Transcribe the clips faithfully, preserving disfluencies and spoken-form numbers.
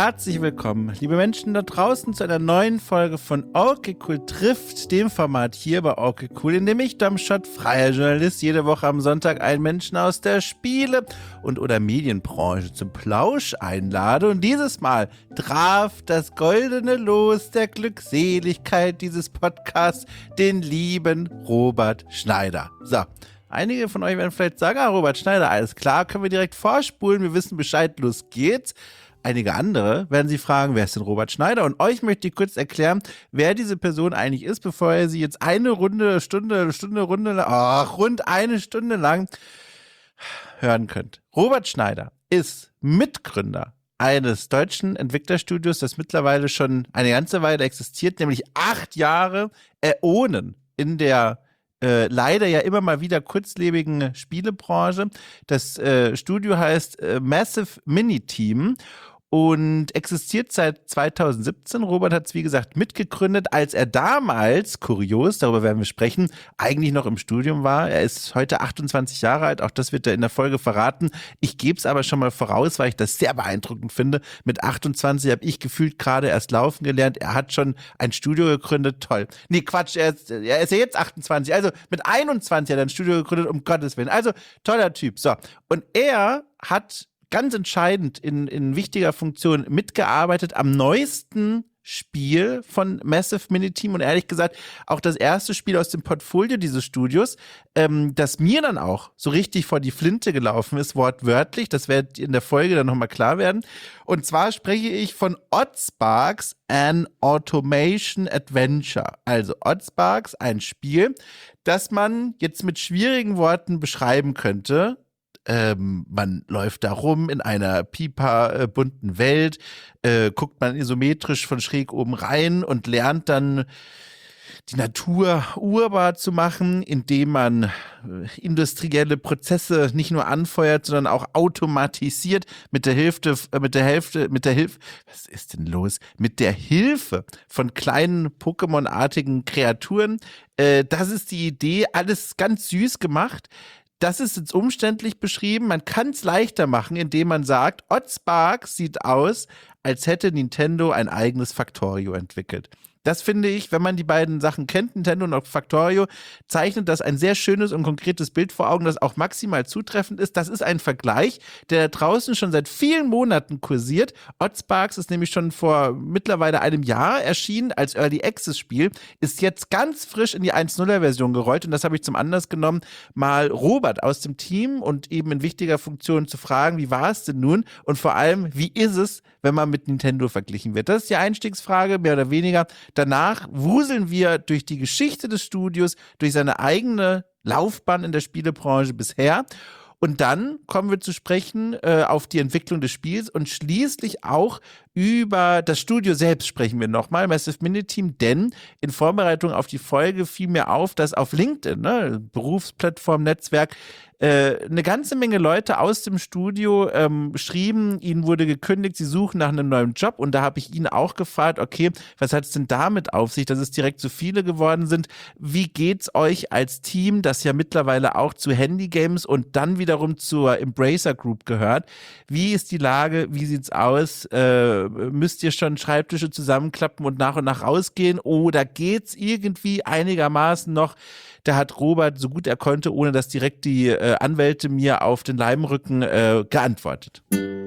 Herzlich willkommen, liebe Menschen da draußen, zu einer neuen Folge von Okay Cool trifft, dem Format hier bei Okay Cool, in dem ich, Domschott, freier Journalist, jede Woche am Sonntag einen Menschen aus der Spiele- und oder Medienbranche zum Plausch einlade. Und dieses Mal traf das goldene Los der Glückseligkeit dieses Podcasts den lieben Robert Schneider. So. Einige von euch werden vielleicht sagen, ah, Robert Schneider, alles klar, können wir direkt vorspulen, wir wissen Bescheid, los geht's. Einige andere werden sich fragen, wer ist denn Robert Schneider? Und euch möchte ich kurz erklären, wer diese Person eigentlich ist, bevor ihr sie jetzt eine Runde, Stunde, Stunde, Runde, ach, rund eine Stunde lang hören könnt. Robert Schneider ist Mitgründer eines deutschen Entwicklerstudios, das mittlerweile schon eine ganze Weile existiert, nämlich acht Jahre Äonen in der Äh, leider ja immer mal wieder kurzlebigen Spielebranche. Das äh, Studio heißt äh, Massive Mini Team und existiert seit zweitausendsiebzehn. Robert hat es, wie gesagt, mitgegründet, als er damals, kurios, darüber werden wir sprechen, eigentlich noch im Studium war. Er ist heute achtundzwanzig Jahre alt, auch das wird er in der Folge verraten. Ich gebe es aber schon mal voraus, weil ich das sehr beeindruckend finde. Mit achtundzwanzig habe ich gefühlt gerade erst laufen gelernt. Er hat schon ein Studio gegründet, toll. Nee, Quatsch, er ist, er ist ja jetzt achtundzwanzig, also mit einundzwanzig hat er ein Studio gegründet, um Gottes Willen. Also, toller Typ. So, und er hat ganz entscheidend in, in wichtiger Funktion mitgearbeitet am neuesten Spiel von Massive Mini Team und ehrlich gesagt auch das erste Spiel aus dem Portfolio dieses Studios, ähm, das mir dann auch so richtig vor die Flinte gelaufen ist, wortwörtlich, das wird in der Folge dann nochmal klar werden. Und zwar spreche ich von Oddsparks, an Automation Adventure. Also Oddsparks, ein Spiel, das man jetzt mit schwierigen Worten beschreiben könnte. Ähm, man läuft da rum in einer pipa-bunten Welt, äh, guckt man isometrisch von schräg oben rein und lernt dann die Natur urbar zu machen, indem man äh, industrielle Prozesse nicht nur anfeuert, sondern auch automatisiert mit der Hilfe, äh, mit der Hälfte, mit der Hilfe, was ist denn los? Mit der Hilfe von kleinen Pokémon-artigen Kreaturen. Äh, das ist die Idee, alles ganz süß gemacht. Das ist jetzt umständlich beschrieben. Man kann es leichter machen, indem man sagt, Oddsparks sieht aus, als hätte Nintendo ein eigenes Factorio entwickelt. Das finde ich, wenn man die beiden Sachen kennt, Nintendo und Factorio, zeichnet das ein sehr schönes und konkretes Bild vor Augen, das auch maximal zutreffend ist. Das ist ein Vergleich, der da draußen schon seit vielen Monaten kursiert. Oddsparks ist nämlich schon vor mittlerweile einem Jahr erschienen als Early Access Spiel, ist jetzt ganz frisch in die eins Punkt null Version gerollt und das habe ich zum Anlass genommen, mal Robert aus dem Team und eben in wichtiger Funktion zu fragen, wie war es denn nun und vor allem, wie ist es, wenn man mit Nintendo verglichen wird? Das ist die Einstiegsfrage, mehr oder weniger. Danach wuseln wir durch die Geschichte des Studios, durch seine eigene Laufbahn in der Spielebranche bisher. Und dann kommen wir zu sprechen äh, auf die Entwicklung des Spiels und schließlich auch über das Studio selbst sprechen wir nochmal, Massive Mini Team, denn in Vorbereitung auf die Folge fiel mir auf, dass auf LinkedIn, ne, Berufsplattform, Netzwerk, äh, eine ganze Menge Leute aus dem Studio ähm, schrieben, ihnen wurde gekündigt, sie suchen nach einem neuen Job und da habe ich ihn auch gefragt, okay, was hat es denn damit auf sich, dass es direkt so viele geworden sind? Wie geht's euch als Team, das ja mittlerweile auch zu Handy Games und dann wiederum zur Embracer Group gehört? Wie ist die Lage? Wie sieht's aus? Äh, müsst ihr schon Schreibtische zusammenklappen und nach und nach rausgehen oder geht's irgendwie einigermaßen noch? Da hat Robert, so gut er konnte, ohne dass direkt die äh, Anwälte mir auf den Leimrücken äh, geantwortet.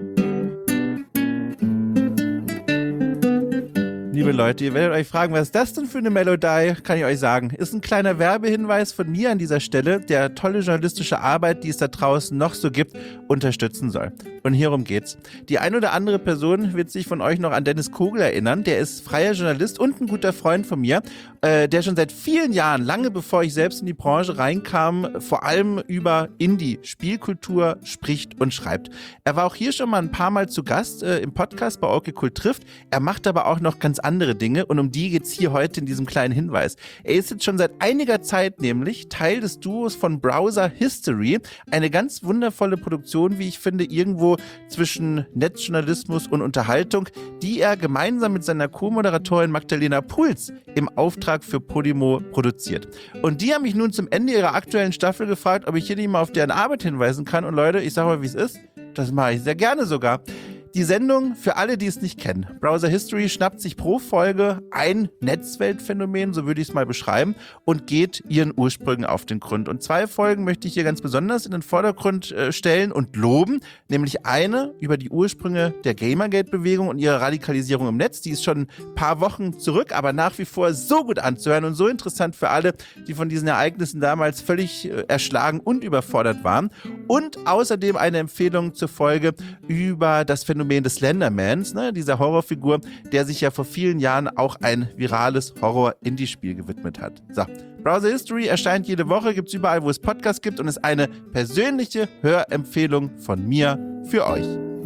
Liebe Leute, ihr werdet euch fragen, was ist das denn für eine Melodie? Kann ich euch sagen. Ist ein kleiner Werbehinweis von mir an dieser Stelle, der tolle journalistische Arbeit, die es da draußen noch so gibt, unterstützen soll. Und hierum geht's. Die ein oder andere Person wird sich von euch noch an Dennis Kogel erinnern. Der ist freier Journalist und ein guter Freund von mir, äh, der schon seit vielen Jahren, lange bevor ich selbst in die Branche reinkam, vor allem über Indie-Spielkultur spricht und schreibt. Er war auch hier schon mal ein paar Mal zu Gast äh, im Podcast bei Okay Cool trifft. Er macht aber auch noch ganz andere Dinge und um die geht's hier heute in diesem kleinen Hinweis. Er ist jetzt schon seit einiger Zeit nämlich Teil des Duos von Browser History, eine ganz wundervolle Produktion, wie ich finde, irgendwo zwischen Netzjournalismus und Unterhaltung, die er gemeinsam mit seiner Co-Moderatorin Magdalena Puls im Auftrag für Podimo produziert. Und die haben mich nun zum Ende ihrer aktuellen Staffel gefragt, ob ich hier nicht mal auf deren Arbeit hinweisen kann und Leute, ich sag mal, wie es ist, das mache ich sehr gerne sogar. Die Sendung, für alle, die es nicht kennen, Browser History schnappt sich pro Folge ein Netzweltphänomen, so würde ich es mal beschreiben, und geht ihren Ursprüngen auf den Grund. Und zwei Folgen möchte ich hier ganz besonders in den Vordergrund äh, stellen und loben, nämlich eine über die Ursprünge der Gamergate-Bewegung und ihre Radikalisierung im Netz. Die ist schon ein paar Wochen zurück, aber nach wie vor so gut anzuhören und so interessant für alle, die von diesen Ereignissen damals völlig äh, erschlagen und überfordert waren. Und außerdem eine Empfehlung zur Folge über das Phänomen des Slendermans, ne, dieser Horrorfigur, der sich ja vor vielen Jahren auch ein virales Horror-Indie-Spiel gewidmet hat. So, Browser History erscheint jede Woche, gibt's überall, wo es Podcasts gibt und ist eine persönliche Hörempfehlung von mir für euch.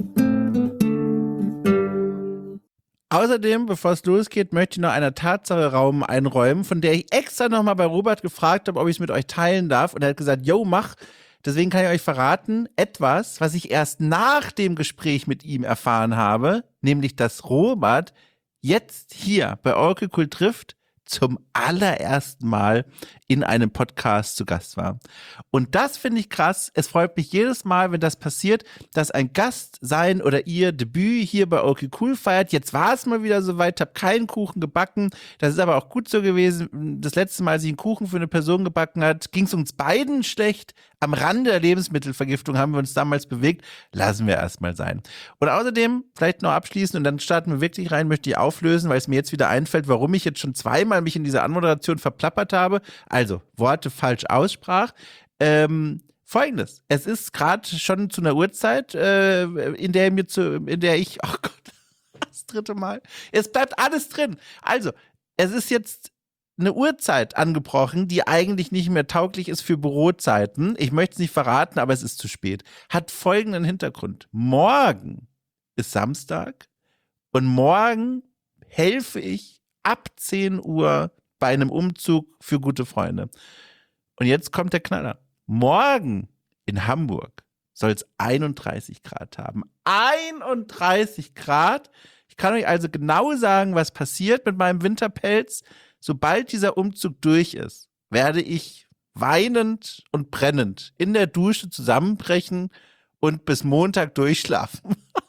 Außerdem, bevor es losgeht, möchte ich noch einer Tatsache Raum einräumen, von der ich extra nochmal bei Robert gefragt habe, ob ich es mit euch teilen darf, und er hat gesagt, yo, mach. Deswegen kann ich euch verraten, etwas, was ich erst nach dem Gespräch mit ihm erfahren habe, nämlich, dass Robert jetzt hier bei Oracle Cool trifft zum allerersten Mal in einem Podcast zu Gast war. Und das finde ich krass. Es freut mich jedes Mal, wenn das passiert, dass ein Gast sein oder ihr Debüt hier bei Oracle Cool feiert. Jetzt war es mal wieder soweit, habe keinen Kuchen gebacken. Das ist aber auch gut so gewesen. Das letzte Mal, als ich einen Kuchen für eine Person gebacken hat, ging es uns beiden schlecht. Am Rande der Lebensmittelvergiftung haben wir uns damals bewegt. Lassen wir erstmal sein. Und außerdem, vielleicht noch abschließend und dann starten wir wirklich rein, möchte ich auflösen, weil es mir jetzt wieder einfällt, warum ich jetzt schon zweimal mich in dieser Anmoderation verplappert habe. Also, Worte falsch aussprach. Ähm, Folgendes. Es ist gerade schon zu einer Uhrzeit, äh, in der mir zu, in der ich, oh Gott, das dritte Mal. Es bleibt alles drin. Also, es ist jetzt eine Uhrzeit angebrochen, die eigentlich nicht mehr tauglich ist für Bürozeiten. Ich möchte es nicht verraten, aber es ist zu spät. Hat folgenden Hintergrund. Morgen ist Samstag und morgen helfe ich ab zehn Uhr bei einem Umzug für gute Freunde. Und jetzt kommt der Knaller. Morgen in Hamburg soll es einunddreißig Grad haben. einunddreißig Grad. Ich kann euch also genau sagen, was passiert mit meinem Winterpelz. Sobald dieser Umzug durch ist, werde ich weinend und brennend in der Dusche zusammenbrechen und bis Montag durchschlafen.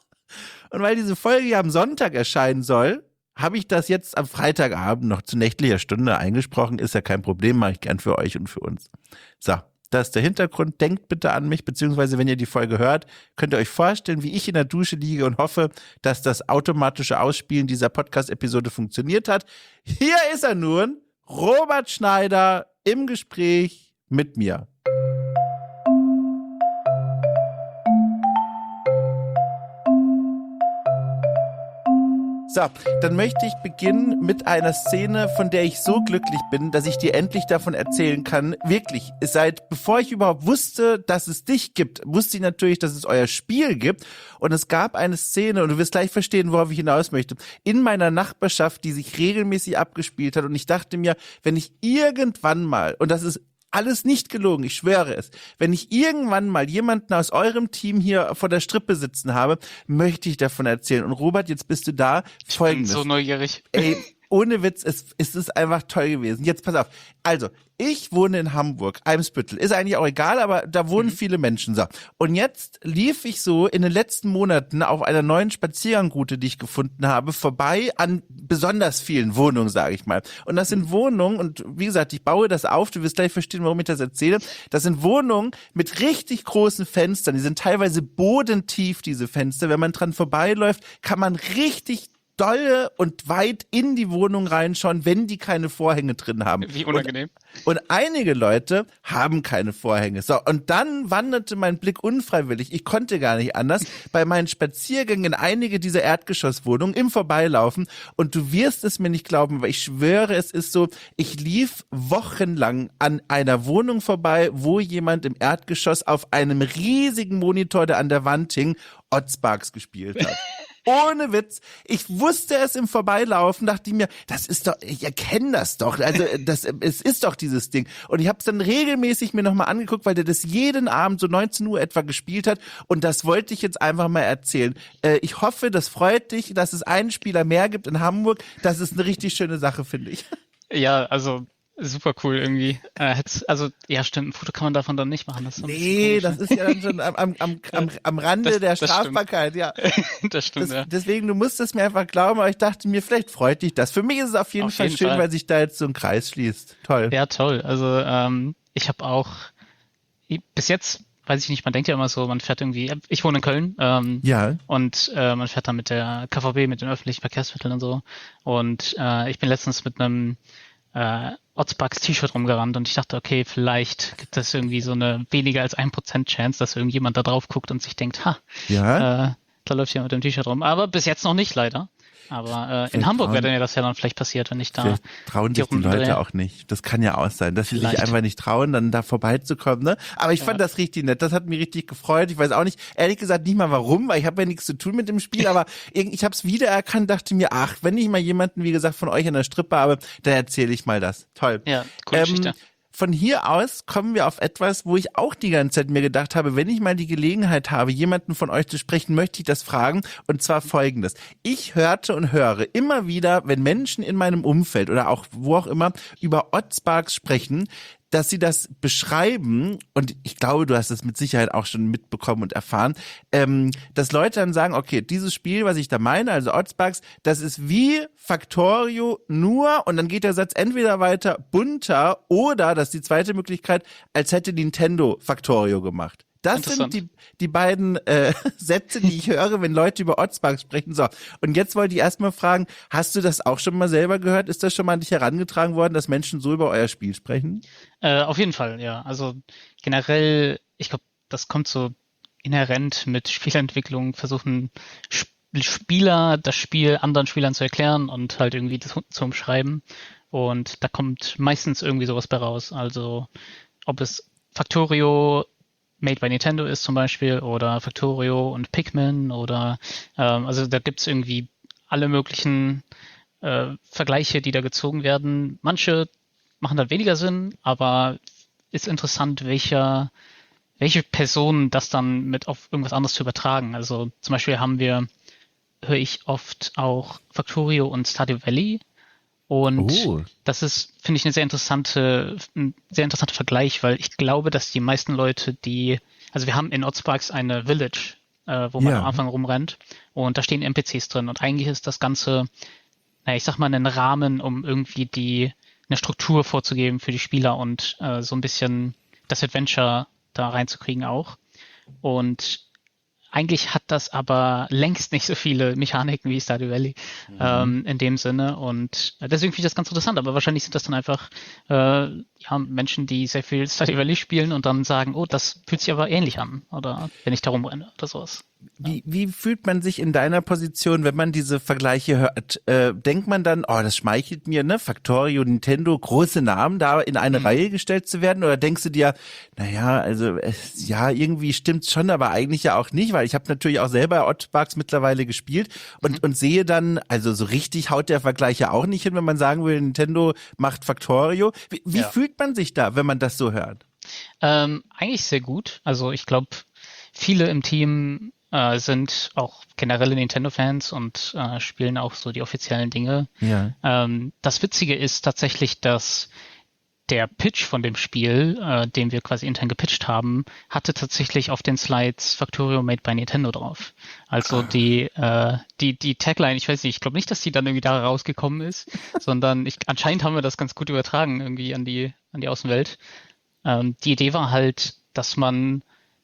Und weil diese Folge ja am Sonntag erscheinen soll, habe ich das jetzt am Freitagabend noch zu nächtlicher Stunde eingesprochen. Ist ja kein Problem, mache ich gern für euch und für uns. So, das ist der Hintergrund. Denkt bitte an mich, beziehungsweise wenn ihr die Folge hört, könnt ihr euch vorstellen, wie ich in der Dusche liege und hoffe, dass das automatische Ausspielen dieser Podcast-Episode funktioniert hat. Hier ist er nun, Robert Schneider im Gespräch mit mir. So, dann möchte ich beginnen mit einer Szene, von der ich so glücklich bin, dass ich dir endlich davon erzählen kann. Wirklich, seit bevor ich überhaupt wusste, dass es dich gibt, wusste ich natürlich, dass es euer Spiel gibt. Und es gab eine Szene, und du wirst gleich verstehen, worauf ich hinaus möchte, in meiner Nachbarschaft, die sich regelmäßig abgespielt hat. Und ich dachte mir, wenn ich irgendwann mal, und das ist alles nicht gelogen, ich schwöre es. Wenn ich irgendwann mal jemanden aus eurem Team hier vor der Strippe sitzen habe, möchte ich davon erzählen. Und Robert, jetzt bist du da. Folgendes. Ich bin so neugierig. Ey, ohne Witz, es, es ist einfach toll gewesen. Jetzt pass auf. Also, ich wohne in Hamburg, Eimsbüttel. Ist eigentlich auch egal, aber da wohnen mhm. viele Menschen. So. Und jetzt lief ich so in den letzten Monaten auf einer neuen Spaziergangroute, die ich gefunden habe, vorbei an besonders vielen Wohnungen, sage ich mal. Und das sind Wohnungen, und wie gesagt, ich baue das auf, du wirst gleich verstehen, warum ich das erzähle. Das sind Wohnungen mit richtig großen Fenstern. Die sind teilweise bodentief, diese Fenster. Wenn man dran vorbeiläuft, kann man richtig dolle und weit in die Wohnung reinschauen, wenn die keine Vorhänge drin haben. Wie unangenehm. Und, und einige Leute haben keine Vorhänge. So, und dann wanderte mein Blick unfreiwillig, ich konnte gar nicht anders, bei meinen Spaziergängen in einige dieser Erdgeschosswohnungen im Vorbeilaufen. Und du wirst es mir nicht glauben, aber ich schwöre, es ist so, ich lief wochenlang an einer Wohnung vorbei, wo jemand im Erdgeschoss auf einem riesigen Monitor, der an der Wand hing, Oddssparks gespielt hat. Ohne Witz. Ich wusste es im Vorbeilaufen, dachte ich mir, das ist doch, ich erkenne das doch. Also das, es ist doch dieses Ding. Und ich habe es dann regelmäßig mir nochmal angeguckt, weil der das jeden Abend so neunzehn Uhr etwa gespielt hat. Und das wollte ich jetzt einfach mal erzählen. Äh, ich hoffe, das freut dich, dass es einen Spieler mehr gibt in Hamburg. Das ist eine richtig schöne Sache, finde ich. Ja, also Super cool irgendwie. Äh, hätt's, also, ja, stimmt, ein Foto kann man davon dann nicht machen. Das ist so ein bisschen Nee, komisch, das ne? ist ja dann schon am, am, am, am, am Rande Das, der das stimmt. Strafbarkeit, ja. Das stimmt, Das, ja. deswegen, du musst es mir einfach glauben, aber ich dachte mir, vielleicht freut dich das. Für mich ist es auf jeden Auf Fall jeden schön, Fall. weil sich da jetzt so ein Kreis schließt. Toll. Ja, toll. Also, ähm, ich habe auch, bis jetzt, weiß ich nicht, man denkt ja immer so, man fährt irgendwie, ich wohne in Köln, ähm, Ja. und äh, man fährt dann mit der K V B, mit den öffentlichen Verkehrsmitteln und so. Und äh, ich bin letztens mit einem äh, Otzbugs T-Shirt rumgerannt und ich dachte, okay, vielleicht gibt es irgendwie so eine weniger als ein Prozent Chance, dass irgendjemand da drauf guckt und sich denkt, ha, Ja. äh, da läuft jemand mit dem T-Shirt rum. Aber bis jetzt noch nicht, leider. Aber äh, in Vielleicht Hamburg trauen- wäre mir das ja dann vielleicht passiert, wenn ich da Vielleicht trauen die sich die Runden Leute drehe. auch nicht. Das kann ja auch sein, dass sie sich Vielleicht. einfach nicht trauen, dann da vorbeizukommen. Ne? Aber ich fand Ja. das richtig nett. Das hat mich richtig gefreut. Ich weiß auch nicht, ehrlich gesagt nicht mal warum, weil ich habe ja nichts zu tun mit dem Spiel. Aber irgend- ich habe es wiedererkannt, dachte mir, ach, wenn ich mal jemanden, wie gesagt, von euch in der Strippe habe, dann erzähle ich mal das. Toll. Ja, coole Geschichte. Von hier aus kommen wir auf etwas, wo ich auch die ganze Zeit mir gedacht habe, wenn ich mal die Gelegenheit habe, jemanden von euch zu sprechen, möchte ich das fragen. Und zwar Folgendes. Ich hörte und höre immer wieder, wenn Menschen in meinem Umfeld oder auch wo auch immer über Otzbugs sprechen, dass sie das beschreiben, und ich glaube, du hast es mit Sicherheit auch schon mitbekommen und erfahren, ähm, dass Leute dann sagen, okay, dieses Spiel, was ich da meine, also Otzbugs, das ist wie Factorio nur, und dann geht der Satz entweder weiter bunter oder, das ist die zweite Möglichkeit, als hätte Nintendo Factorio gemacht. Das sind Interessant. die, die beiden äh, Sätze, die ich höre, wenn Leute über Otzbugs sprechen. So, und jetzt wollte ich erstmal fragen, hast du das auch schon mal selber gehört? Ist das schon mal an dich herangetragen worden, dass Menschen so über euer Spiel sprechen? Äh, auf jeden Fall, ja. Also generell, ich glaube, das kommt so inhärent mit Spielentwicklung, versuchen Sp Spieler das Spiel anderen Spielern zu erklären und halt irgendwie das zu umschreiben. Und da kommt meistens irgendwie sowas bei raus. Also ob es Factorio Made by Nintendo ist zum Beispiel oder Factorio und Pikmin oder ähm, also da gibt's irgendwie alle möglichen äh, Vergleiche, die da gezogen werden. Manche machen dann weniger Sinn, aber ist interessant, welcher, welche Personen das dann mit auf irgendwas anderes zu übertragen. Also zum Beispiel haben wir, höre ich oft auch Factorio und Stardew Valley. Und Oh. das ist, finde ich, eine sehr interessante, ein sehr interessanter Vergleich, weil ich glaube, dass die meisten Leute, die, also wir haben in Otzbugs eine Village, äh, wo man Ja. am Anfang rumrennt und da stehen N P Cs drin und eigentlich ist das Ganze, naja, ich sag mal, ein Rahmen, um irgendwie die, eine Struktur vorzugeben für die Spieler und äh, so ein bisschen das Adventure da reinzukriegen auch. Und eigentlich hat das aber längst nicht so viele Mechaniken wie Stardew Valley ähm, in dem Sinne und deswegen finde ich das ganz interessant, aber wahrscheinlich sind das dann einfach äh, ja, Menschen, die sehr viel Stardew Valley spielen und dann sagen, oh, das fühlt sich aber ähnlich an oder wenn ich da rumrenne oder sowas. Wie, wie fühlt man sich in deiner Position, wenn man diese Vergleiche hört? Äh, denkt man dann, oh, das schmeichelt mir, ne? Factorio, Nintendo, große Namen da in eine Mhm. Reihe gestellt zu werden? Oder denkst du dir, naja, also es, ja, irgendwie stimmt's schon, aber eigentlich ja auch nicht, weil ich habe natürlich auch selber Otzbugs mittlerweile gespielt und, Mhm. und sehe dann, also so richtig haut der Vergleich ja auch nicht hin, wenn man sagen will, Nintendo macht Factorio. Wie, wie Ja. fühlt man sich da, wenn man das so hört? Ähm, eigentlich sehr gut. Also ich glaube, viele im Team äh, sind auch generelle Nintendo-Fans und äh, spielen auch so die offiziellen Dinge. Ja. Ähm, das Witzige ist tatsächlich, dass der Pitch von dem Spiel, äh, den wir quasi intern gepitcht haben, hatte tatsächlich auf den Slides Factorio Made by Nintendo drauf. Also die, äh, die, die Tagline, ich weiß nicht, ich glaube nicht, dass die dann irgendwie da rausgekommen ist, sondern ich, anscheinend haben wir das ganz gut übertragen irgendwie an die, an die Außenwelt. Ähm, die Idee war halt, dass man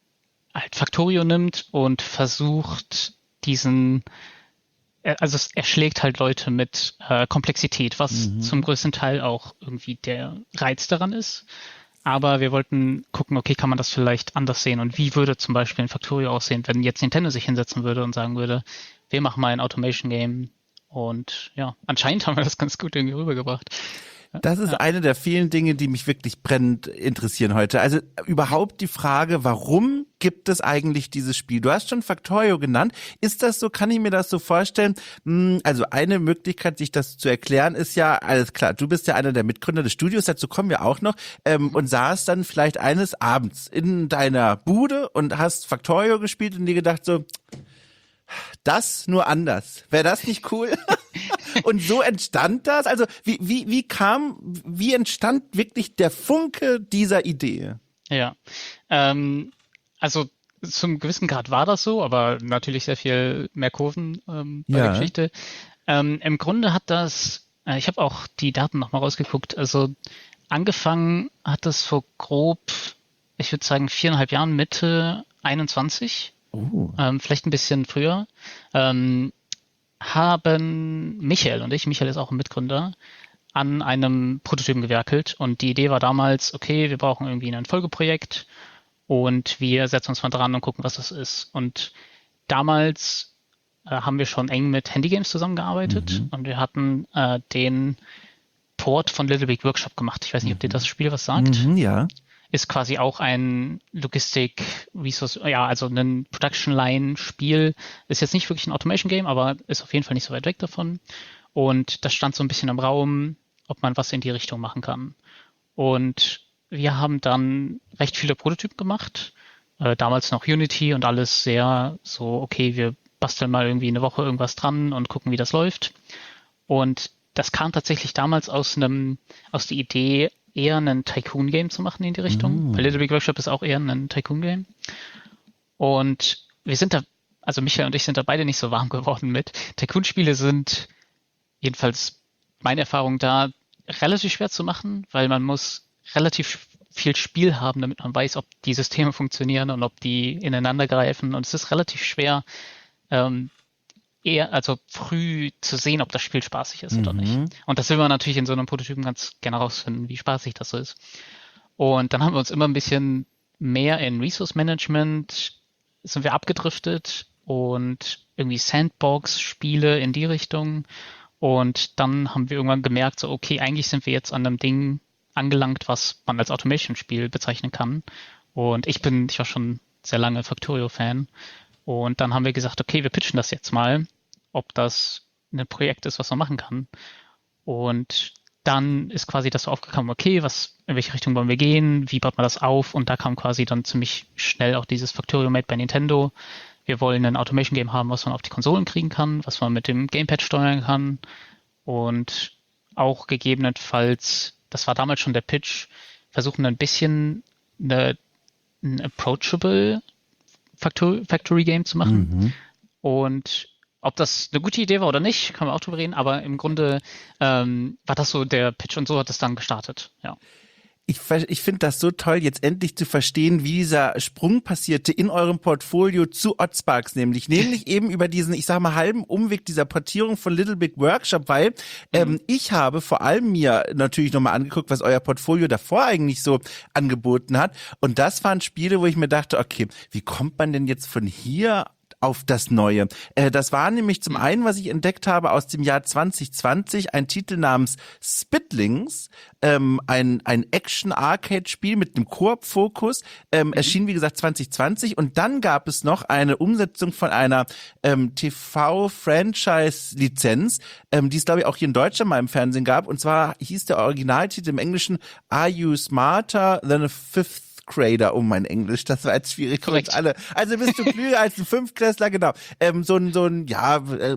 halt Factorio nimmt und versucht, diesen, äh, also es erschlägt halt Leute mit äh, Komplexität, was Mhm. zum größten Teil auch irgendwie der Reiz daran ist. Aber wir wollten gucken, okay, kann man das vielleicht anders sehen und wie würde zum Beispiel ein Factorio aussehen, wenn jetzt Nintendo sich hinsetzen würde und sagen würde, wir machen mal ein Automation-Game und ja, anscheinend haben wir das ganz gut irgendwie rübergebracht. Das ist eine der vielen Dinge, die mich wirklich brennend interessieren heute. Also überhaupt die Frage, warum gibt es eigentlich dieses Spiel? Du hast schon Factorio genannt. Ist das so, kann ich mir das so vorstellen? Hm, Also eine Möglichkeit, sich das zu erklären, ist ja, alles klar, du bist ja einer der Mitgründer des Studios, dazu kommen wir auch noch, ähm, und saß dann vielleicht eines Abends in deiner Bude und hast Factorio gespielt und dir gedacht so, das nur anders. Wäre das nicht cool? Und so entstand das? Also wie, wie, wie kam, wie entstand wirklich der Funke dieser Idee? Ja, ähm, also zum gewissen Grad war das so, aber natürlich sehr viel mehr Kurven ähm, bei Ja. der Geschichte. Ähm, im Grunde hat das, äh, ich habe auch die Daten nochmal rausgeguckt, also angefangen hat das vor grob, ich würde sagen viereinhalb Jahren, Mitte einundzwanzig, Oh. ähm, vielleicht ein bisschen früher, ähm, haben Michael und ich, Michael ist auch ein Mitgründer, an einem Prototypen gewerkelt und die Idee war damals, okay, wir brauchen irgendwie ein Folgeprojekt und wir setzen uns mal dran und gucken, was das ist. Und damals äh, haben wir schon eng mit Handygames zusammengearbeitet Mhm. und wir hatten äh, den Port von Little Big Workshop gemacht. Ich weiß nicht, ob dir das Spiel was sagt. Mhm, ja. Ist quasi auch ein Logistik-Resource, ja, also ein Production-Line-Spiel. Ist jetzt nicht wirklich ein Automation-Game, aber ist auf jeden Fall nicht so weit weg davon. Und das stand so ein bisschen im Raum, ob man was in die Richtung machen kann. Und wir haben dann recht viele Prototypen gemacht. Äh, damals noch Unity und alles sehr so, okay, wir basteln mal irgendwie eine Woche irgendwas dran und gucken, wie das läuft. Und das kam tatsächlich damals aus einem, aus der Idee, eher ein Tycoon-Game zu machen in die Richtung. Mm. Weil Little Big Workshop ist auch eher ein Tycoon-Game. Und wir sind da, also Michael und ich sind da beide nicht so warm geworden mit. Tycoon-Spiele sind jedenfalls meine Erfahrung da relativ schwer zu machen, weil man muss relativ viel Spiel haben, damit man weiß, ob die Systeme funktionieren und ob die ineinander greifen. Und es ist relativ schwer, ähm, eher, also früh zu sehen, ob das Spiel spaßig ist Mhm. oder nicht. Und das will man natürlich in so einem Prototypen ganz gerne rausfinden, wie spaßig das so ist. Und dann haben wir uns immer ein bisschen mehr in Resource Management sind wir abgedriftet und irgendwie Sandbox-Spiele in die Richtung. Und dann haben wir irgendwann gemerkt, so okay, eigentlich sind wir jetzt an einem Ding angelangt, was man als Automation-Spiel bezeichnen kann. Und ich bin, ich war schon sehr lange Factorio-Fan. Und dann haben wir gesagt, okay, wir pitchen das jetzt mal, ob das ein Projekt ist, was man machen kann. Und dann ist quasi das so aufgekommen, okay, was, in welche Richtung wollen wir gehen, wie baut man das auf? Und da kam quasi dann ziemlich schnell auch dieses Factorio Made bei Nintendo. Wir wollen ein Automation-Game haben, was man auf die Konsolen kriegen kann, was man mit dem Gamepad steuern kann und auch gegebenenfalls, das war damals schon der Pitch, versuchen ein bisschen eine, ein approachable Factory Game zu machen. Mhm. Und ob das eine gute Idee war oder nicht, kann man auch drüber reden, aber im Grunde ähm, war das so der Pitch und so hat es dann gestartet, ja. Ich, ich finde das so toll, jetzt endlich zu verstehen, wie dieser Sprung passierte in eurem Portfolio zu Ottsparks, nämlich, nämlich eben über diesen, ich sag mal, halben Umweg dieser Portierung von Little Big Workshop, weil mhm. ähm, ich habe vor allem mir natürlich nochmal angeguckt, was euer Portfolio davor eigentlich so angeboten hat. Und das waren Spiele, wo ich mir dachte, okay, wie kommt man denn jetzt von hier auf das Neue? Äh, das war nämlich zum einen, was ich entdeckt habe, aus dem Jahr zwanzig zwanzig, ein Titel namens Spitlings, ähm, ein, ein Action-Arcade-Spiel mit einem Koop-Fokus, ähm, mhm. erschien wie gesagt zwanzig zwanzig und dann gab es noch eine Umsetzung von einer ähm, T V-Franchise-Lizenz, ähm, die es glaube ich auch hier in Deutschland mal im Fernsehen gab, und zwar hieß der Originaltitel im Englischen Are You Smarter Than a Fifth Grader, oh mein Englisch, das war jetzt schwierig für uns alle. Also bist du klüger als ein Fünftklässler, genau. Ähm, so ein, so ein, ja,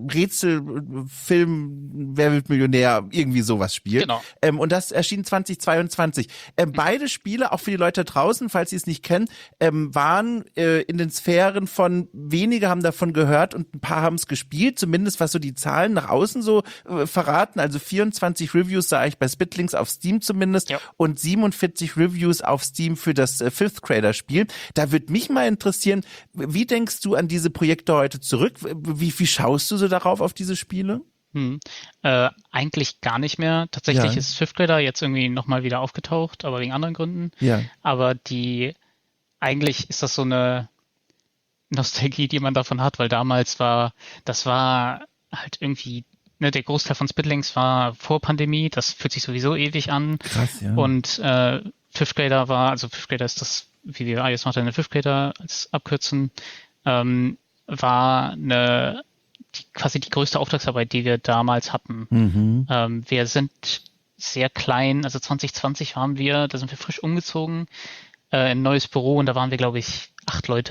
Rätselfilm, Wer wird Millionär, irgendwie sowas Spiel. Genau. Ähm, und das erschien zwanzig zweiundzwanzig. Ähm, beide Spiele, auch für die Leute draußen, falls sie es nicht kennen, ähm, waren äh, in den Sphären von, wenige haben davon gehört und ein paar haben es gespielt, zumindest was so die Zahlen nach außen so äh, verraten. Also vierundzwanzig Reviews sah ich bei Spitlings auf Steam zumindest, ja, und siebenundvierzig Reviews auf Steam für das Fifth Grader Spiel. Da würde mich mal interessieren, wie denkst du an diese Projekte heute zurück? Wie, wie schaust du so darauf, auf diese Spiele? Hm. Äh, eigentlich gar nicht mehr. Tatsächlich ja. ist Fifth Grader jetzt irgendwie nochmal wieder aufgetaucht, aber wegen anderen Gründen. Ja. Aber die, eigentlich ist das so eine Nostalgie, die man davon hat, weil damals war, das war halt irgendwie, ne, der Großteil von Spitlings war vor Pandemie, das fühlt sich sowieso ewig an. Krass, ja. Und äh, Fifth Grader war, also Fifth Grader ist das, wie wir Are You Smarter Than a Fifth Grader als abkürzen, ähm, war eine, die, quasi die größte Auftragsarbeit, die wir damals hatten. Mhm. Ähm, wir sind sehr klein, also zwanzig zwanzig waren wir, da sind wir frisch umgezogen, äh, in ein neues Büro und da waren wir, glaube ich, acht Leute.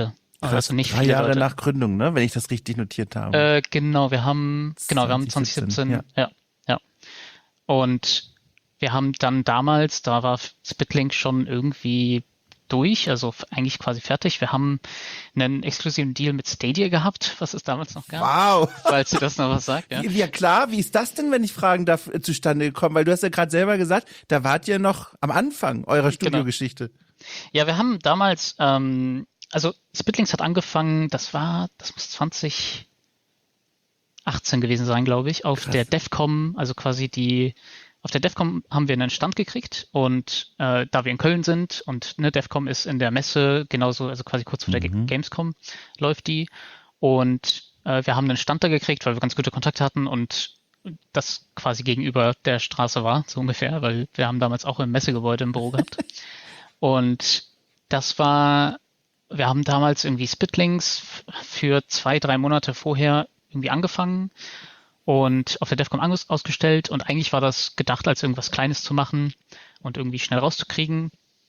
Krass, also nicht drei viele Jahre Leute. nach Gründung, ne? Wenn ich das richtig notiert habe. Äh, genau, wir haben, genau, wir haben zwanzig siebzehn, zwanzig siebzehn, ja, ja. Und wir haben dann damals, da war Spitlink schon irgendwie durch, also f- eigentlich quasi fertig. Wir haben einen exklusiven Deal mit Stadia gehabt, was es damals noch gab, Wow! falls ihr das noch was sagt, ja. Ja klar, wie ist das denn, wenn ich fragen darf, äh, zustande gekommen? Weil du hast ja gerade selber gesagt, da wart ihr noch am Anfang eurer Genau. Studiogeschichte. Ja, wir haben damals, ähm, also Spitlinks hat angefangen, das war, das muss zwanzig achtzehn gewesen sein, glaube ich, auf Krass. der DEFCOM, also quasi die, auf der DEFCOM haben wir einen Stand gekriegt und äh, da wir in Köln sind und ne, DEFCOM ist in der Messe genauso, also quasi kurz vor der Mhm. Gamescom läuft die und äh, wir haben einen Stand da gekriegt, weil wir ganz gute Kontakte hatten und das quasi gegenüber der Straße war, so ungefähr, weil wir haben damals auch im Messegebäude im Büro gehabt. Und das war, wir haben damals irgendwie Spitlinks f- für zwei, drei Monate vorher irgendwie angefangen und auf der DEFCON aus ausgestellt. Und eigentlich war das gedacht, als irgendwas Kleines zu machen und irgendwie schnell rauszukriegen.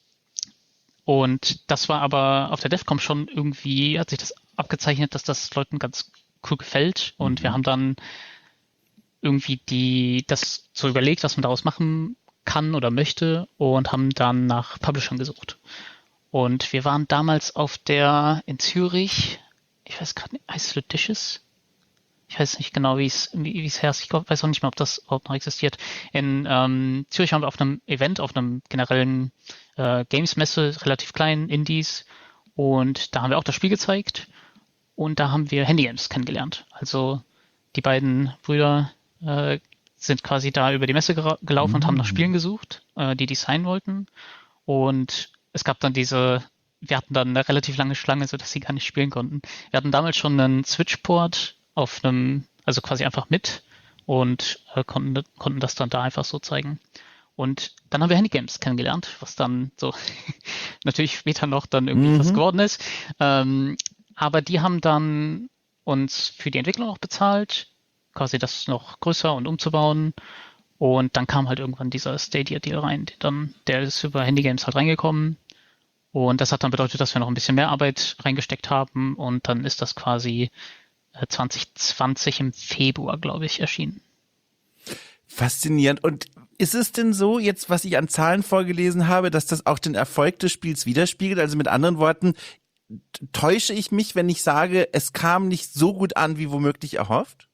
Und das war aber auf der DEFCON schon irgendwie, hat sich das abgezeichnet, dass das Leuten ganz cool gefällt. Und wir haben dann irgendwie die, das so überlegt, was man daraus machen kann oder möchte und haben dann nach Publishern gesucht. Und wir waren damals auf der in Zürich, ich weiß gerade nicht, heißt es Letiges? Ich weiß nicht genau, wie es wie wie es heißt. Ich glaub, weiß auch nicht mehr, ob das überhaupt noch existiert. In ähm, Zürich waren wir auf einem Event, auf einem generellen äh, Games-Messe, relativ klein, Indies. Und da haben wir auch das Spiel gezeigt. Und da haben wir Handygames kennengelernt. Also die beiden Brüder äh, sind quasi da über die Messe gera- gelaufen und haben nach Spielen gesucht, äh, die designen wollten. Und es gab dann diese, wir hatten dann eine relativ lange Schlange, sodass sie gar nicht spielen konnten. Wir hatten damals schon einen Switch-Port auf einem, also quasi einfach mit und äh, konnten, konnten das dann da einfach so zeigen. Und dann haben wir Handygames kennengelernt, was dann so natürlich später noch dann irgendwie Mhm. was geworden ist. Ähm, aber die haben dann uns für die Entwicklung auch bezahlt, quasi das noch größer und umzubauen. Und dann kam halt irgendwann dieser Stadia-Deal rein. Dann, der ist über Handygames halt reingekommen. Und das hat dann bedeutet, dass wir noch ein bisschen mehr Arbeit reingesteckt haben. Und dann ist das quasi äh, zwanzig zwanzig im Februar, glaube ich, erschienen. Faszinierend. Und ist es denn so, jetzt was ich an Zahlen vorgelesen habe, dass das auch den Erfolg des Spiels widerspiegelt? Also mit anderen Worten, t- täusche ich mich, wenn ich sage, es kam nicht so gut an, wie womöglich erhofft?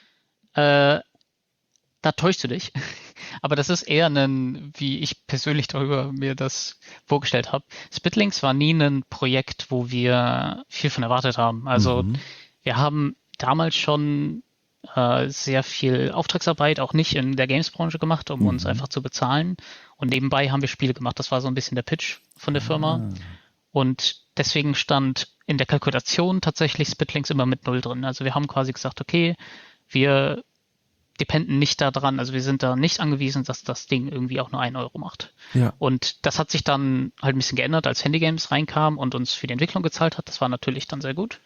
Äh, da täuschst du dich. Aber das ist eher ein, wie ich persönlich darüber mir das vorgestellt habe. Spitlinks war nie ein Projekt, wo wir viel von erwartet haben. Also Mhm. wir haben damals schon äh, sehr viel Auftragsarbeit, auch nicht in der Games-Branche gemacht, um uns Mhm. einfach zu bezahlen. Und nebenbei haben wir Spiele gemacht. Das war so ein bisschen der Pitch von der Firma. Und deswegen stand in der Kalkulation tatsächlich Spitlinks immer mit Null drin. Also wir haben quasi gesagt, okay, wir dependen nicht daran, also wir sind da nicht angewiesen, dass das Ding irgendwie auch nur einen Euro macht. Ja. Und das hat sich dann halt ein bisschen geändert, als Handygames reinkam und uns für die Entwicklung gezahlt hat. Das war natürlich dann sehr gut.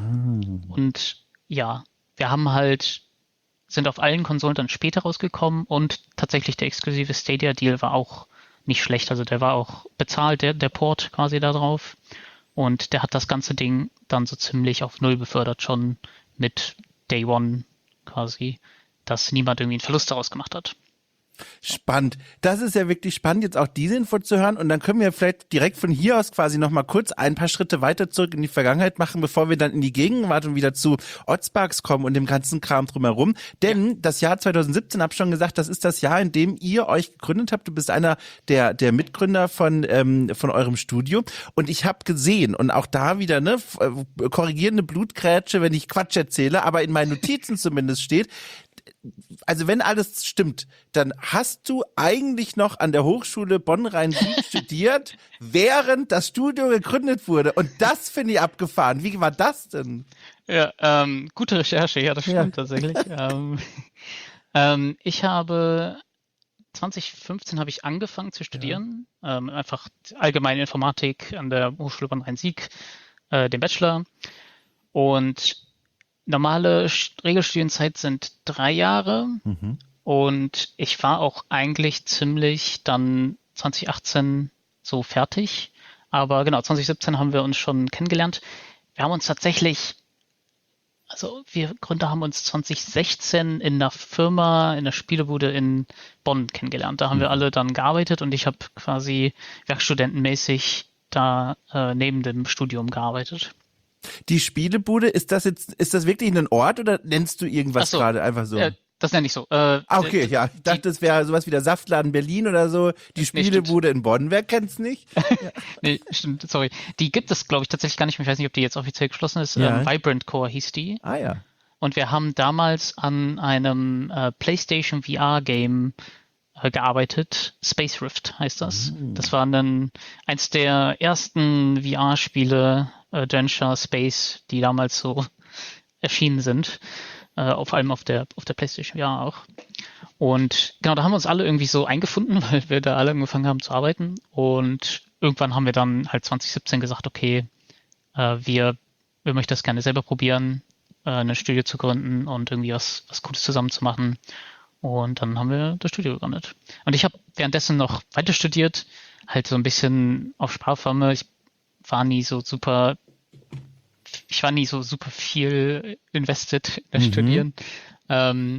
Und ja, wir haben halt, sind auf allen Konsolen dann später rausgekommen und tatsächlich der exklusive Stadia-Deal war auch nicht schlecht. Also der war auch bezahlt, der, der Port quasi da drauf. Und der hat das ganze Ding dann so ziemlich auf Null befördert, schon mit Day One quasi, dass niemand irgendwie einen Verlust daraus gemacht hat. Spannend. Das ist ja wirklich spannend, jetzt auch diese Info zu hören. Und dann können wir vielleicht direkt von hier aus quasi nochmal kurz ein paar Schritte weiter zurück in die Vergangenheit machen, bevor wir dann in die Gegenwart und wieder zu Otzbugs kommen und dem ganzen Kram drumherum. Denn ja. das Jahr zwanzig siebzehn, hab schon gesagt, das ist das Jahr, in dem ihr euch gegründet habt. Du bist einer der der Mitgründer von ähm, von eurem Studio. Und ich habe gesehen, und auch da wieder, ne, korrigierende Blutgrätsche, wenn ich Quatsch erzähle, aber in meinen Notizen zumindest steht, also wenn alles stimmt, dann hast du eigentlich noch an der Hochschule Bonn-Rhein-Sieg studiert, während das Studio gegründet wurde. Und das finde ich abgefahren. Wie war das denn? Ja, ähm, gute Recherche, ja, das stimmt ja. tatsächlich. ähm, ähm, ich habe zwanzig fünfzehn habe ich angefangen zu studieren, ja. ähm, einfach allgemeine Informatik an der Hochschule Bonn-Rhein-Sieg, äh, den Bachelor. Und normale Regelstudienzeit sind drei Jahre mhm. und ich war auch eigentlich ziemlich dann zwanzig achtzehn so fertig, aber genau, zwanzig siebzehn haben wir uns schon kennengelernt. wir haben uns tatsächlich, also wir Gründer haben uns zwanzig sechzehn in einer Firma, in einer Spielebude in Bonn kennengelernt. Da haben wir alle dann gearbeitet und ich habe quasi werkstudentenmäßig da äh, neben dem Studium gearbeitet. Die Spielebude, ist das jetzt, ist das wirklich ein Ort oder nennst du irgendwas so, gerade einfach so? Äh, das nenne ich so. Äh, ah, okay, äh, ja. Ich dachte, das wäre sowas wie der Saftladen Berlin oder so. Die nee, Spielebude in Bonn, wer kennt's nicht? Ja. nee, stimmt, sorry. Die gibt es, glaube ich, tatsächlich gar nicht mehr. Ich weiß nicht, ob die jetzt offiziell geschlossen ist. Ja. Ähm, Vibrant Core hieß die. Ah ja. Und wir haben damals an einem äh, PlayStation V R-Game äh, gearbeitet. Space Rift heißt das. Mhm. Das war dann eins der ersten V R-Spiele, Adventure Space, die damals so erschienen sind. Äh, vor allem auf der, auf der PlayStation V R auch. Und genau, da haben wir uns alle irgendwie so eingefunden, weil wir da alle angefangen haben zu arbeiten. Und irgendwann haben wir dann halt zwanzig siebzehn gesagt, okay, äh, wir, wir möchten das gerne selber probieren, äh, ein Studio zu gründen und irgendwie was, was Gutes zusammen zu machen. Und dann haben wir das Studio gegründet. Und ich habe währenddessen noch weiter studiert, halt so ein bisschen auf Sparflamme. Ich war nie so super, ich war nie so super viel invested in das mhm. Studieren. Ähm,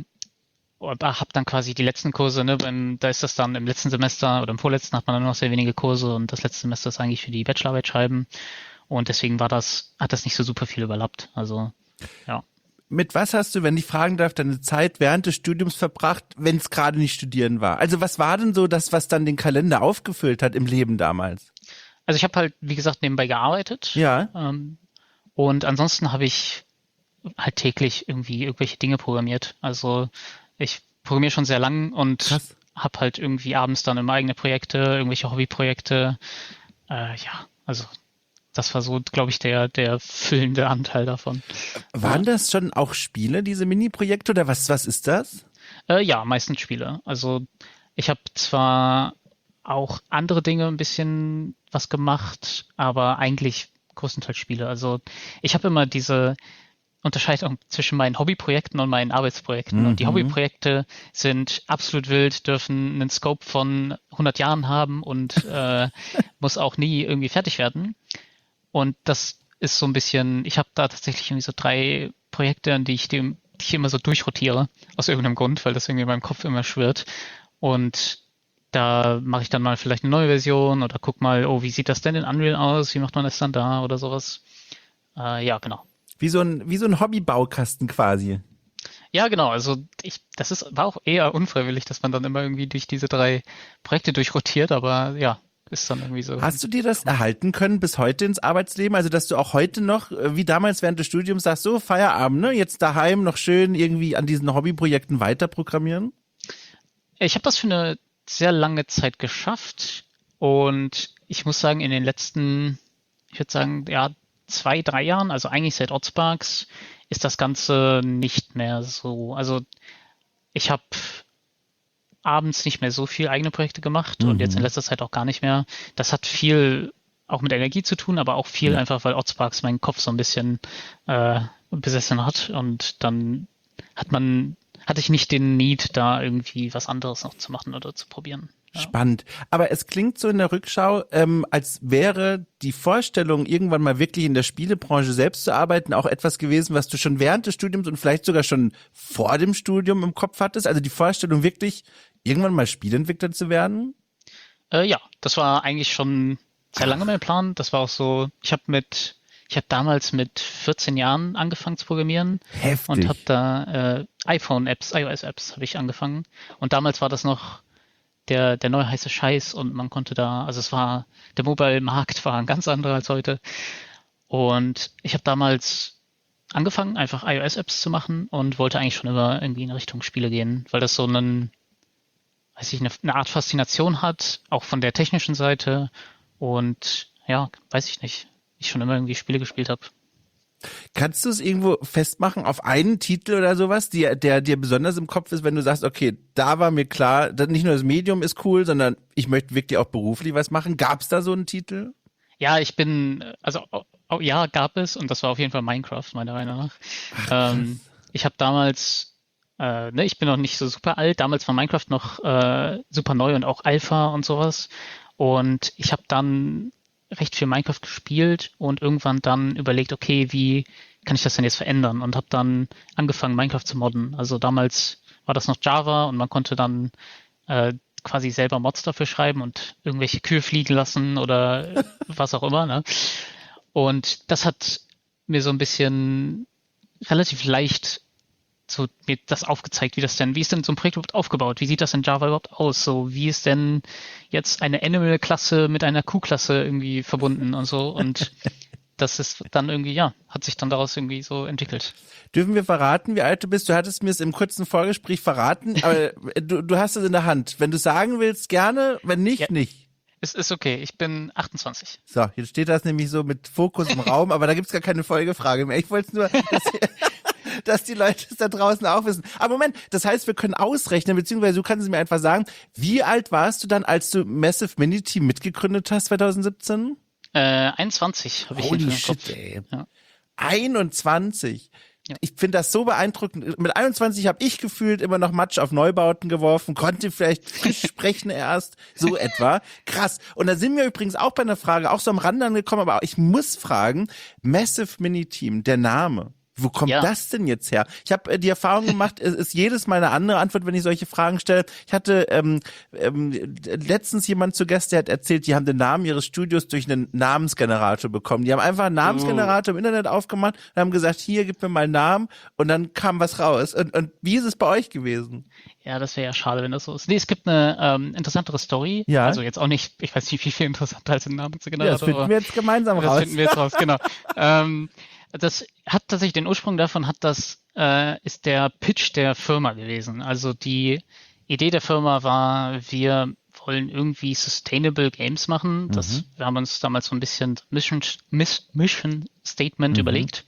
aber habe dann quasi die letzten Kurse, ne, beim, da ist das dann im letzten Semester oder im vorletzten hat man dann nur noch sehr wenige Kurse und das letzte Semester ist eigentlich für die Bachelorarbeit schreiben und deswegen war das, hat das nicht so super viel überlappt, also, ja. Mit was hast du, wenn ich fragen darf, deine Zeit während des Studiums verbracht, wenn es gerade nicht studieren war? Also was war denn so das, was dann den Kalender aufgefüllt hat im Leben damals? Also ich habe halt, wie gesagt, nebenbei gearbeitet. Ja. Ähm, und ansonsten habe ich halt täglich irgendwie irgendwelche Dinge programmiert, also ich programmiere schon sehr lang und habe halt irgendwie abends dann immer eigene Projekte, irgendwelche Hobbyprojekte. Äh, ja, also das war so, glaube ich, der der füllende Anteil davon. Waren ja. das schon auch Spiele, diese Mini-Projekte oder was, was ist das? Äh, ja, meistens Spiele. Also ich habe zwar auch andere Dinge ein bisschen was gemacht, aber eigentlich größtenteils Spiele. Also ich habe immer diese Unterscheidung zwischen meinen Hobbyprojekten und meinen Arbeitsprojekten. Mhm. Und die Hobbyprojekte sind absolut wild, dürfen einen Scope von hundert Jahren haben und äh, muss auch nie irgendwie fertig werden. Und das ist so ein bisschen, ich habe da tatsächlich irgendwie so drei Projekte, an die ich, dem, die ich immer so durchrotiere, aus irgendeinem Grund, weil das irgendwie in meinem Kopf immer schwirrt. Und da mache ich dann mal vielleicht eine neue Version oder guck mal, oh, wie sieht das denn in Unreal aus? Wie macht man das dann da oder sowas? Äh, ja, genau. Wie so ein, wie so ein Hobbybaukasten quasi. Ja, genau. Also ich, das ist, war auch eher unfreiwillig, dass man dann immer irgendwie durch diese drei Projekte durchrotiert, aber ja, ist dann irgendwie so. Hast du dir das erhalten können bis heute ins Arbeitsleben? Also, dass du auch heute noch, wie damals während des Studiums sagst, so Feierabend, ne? Jetzt daheim noch schön irgendwie an diesen Hobbyprojekten weiter programmieren? Ich habe das für eine sehr lange Zeit geschafft und ich muss sagen, in den letzten, ich würde sagen, ja, zwei, drei Jahren, also eigentlich seit Ottsparks, ist das Ganze nicht mehr so. Also ich habe abends nicht mehr so viel eigene Projekte gemacht mhm. und jetzt in letzter Zeit auch gar nicht mehr. Das hat viel auch mit Energie zu tun, aber auch viel ja. einfach, weil Ottsparks meinen Kopf so ein bisschen äh, besessen hat und dann hat man, hatte ich nicht den Need, da irgendwie was anderes noch zu machen oder zu probieren. Ja. Spannend. Aber es klingt so in der Rückschau, ähm, als wäre die Vorstellung, irgendwann mal wirklich in der Spielebranche selbst zu arbeiten, auch etwas gewesen, was du schon während des Studiums und vielleicht sogar schon vor dem Studium im Kopf hattest. Also die Vorstellung wirklich, irgendwann mal Spieleentwickler zu werden? Äh, ja, das war eigentlich schon sehr lange mein Plan. Das war auch so, ich habe mit, ich habe damals mit vierzehn Jahren angefangen zu programmieren. Heftig. Und habe da äh, iPhone-Apps, iOS-Apps habe ich angefangen. Und damals war das noch der der neue heiße Scheiß und man konnte da, also es war, der Mobile-Markt war ein ganz anderer als heute. Und ich habe damals angefangen, einfach iOS-Apps zu machen und wollte eigentlich schon immer irgendwie in Richtung Spiele gehen, weil das so einen, weiß ich, eine, eine Art Faszination hat, auch von der technischen Seite. Und ja, weiß ich nicht, ich schon immer irgendwie Spiele gespielt habe. Kannst du es irgendwo festmachen auf einen Titel oder sowas, der, der dir besonders im Kopf ist, wenn du sagst, okay, da war mir klar, nicht nur das Medium ist cool, sondern ich möchte wirklich auch beruflich was machen. Gab es da so einen Titel? Ja, ich bin, also oh, ja, gab es und das war auf jeden Fall Minecraft, meiner Meinung nach. Ach, ähm, ich habe damals, äh, ne, ich bin noch nicht so super alt, damals war Minecraft noch äh, super neu und auch Alpha und sowas. Und ich habe dann recht viel Minecraft gespielt und irgendwann dann überlegt, okay, wie kann ich das denn jetzt verändern? Und habe dann angefangen, Minecraft zu modden. Also damals war das noch Java und man konnte dann äh, quasi selber Mods dafür schreiben und irgendwelche Kühe fliegen lassen oder was auch immer. Ne? Und das hat mir so ein bisschen relativ leicht so mir das aufgezeigt, wie das denn, wie ist denn so ein Projekt überhaupt aufgebaut? Wie sieht das in Java überhaupt aus? So, wie ist denn jetzt eine Animal-Klasse mit einer Q-Klasse irgendwie verbunden und so? Und das ist dann irgendwie, ja, hat sich dann daraus irgendwie so entwickelt. Dürfen wir verraten, wie alt du bist? Du hattest mir es im kurzen Vorgespräch verraten, aber du, du hast es in der Hand. Wenn du sagen willst, gerne, wenn nicht, ja. nicht. Es ist okay, ich bin achtundzwanzig. So, jetzt steht das nämlich so mit Fokus im Raum, aber da gibt's gar keine Folgefrage mehr. Ich wollte es nur, dass, dass die Leute es da draußen auch wissen. Aber Moment, das heißt, wir können ausrechnen, beziehungsweise du kannst es mir einfach sagen, wie alt warst du dann, als du Massive Mini-Team mitgegründet hast, zwanzig siebzehn? Äh, einundzwanzig habe ich Holy hier shit, Kopf. ey. Ja. einundzwanzig. Ja. Ich finde das so beeindruckend. Mit einundzwanzig habe ich gefühlt immer noch Matsch auf Neubauten geworfen, konnte vielleicht frisch sprechen erst, so etwa. Krass. Und da sind wir übrigens auch bei einer Frage, auch so am Rand angekommen, aber ich muss fragen, Massive Mini-Team, der Name. Wo kommt ja. das denn jetzt her? Ich habe äh, die Erfahrung gemacht, es ist jedes Mal eine andere Antwort, wenn ich solche Fragen stelle. Ich hatte ähm, ähm, letztens jemand zu Gast, der hat erzählt, die haben den Namen ihres Studios durch einen Namensgenerator bekommen. Die haben einfach einen Namensgenerator oh. im Internet aufgemacht und haben gesagt, hier, gib mir mal einen Namen, und dann kam was raus. Und, und wie ist es bei euch gewesen? Ja, das wäre ja schade, wenn das so ist. Nee, es gibt eine ähm, interessantere Story. Ja. Also jetzt auch nicht, ich weiß nicht, wie viel interessanter als ein Namensgenerator. Ja, das finden wir jetzt gemeinsam das raus. Das finden wir jetzt raus, genau. ähm, Das hat tatsächlich den Ursprung davon, hat das, äh, ist der Pitch der Firma gewesen. Also die Idee der Firma war, wir wollen irgendwie Sustainable Games machen. Das, mhm. wir haben uns damals so ein bisschen Mission, Mission Statement mhm. überlegt.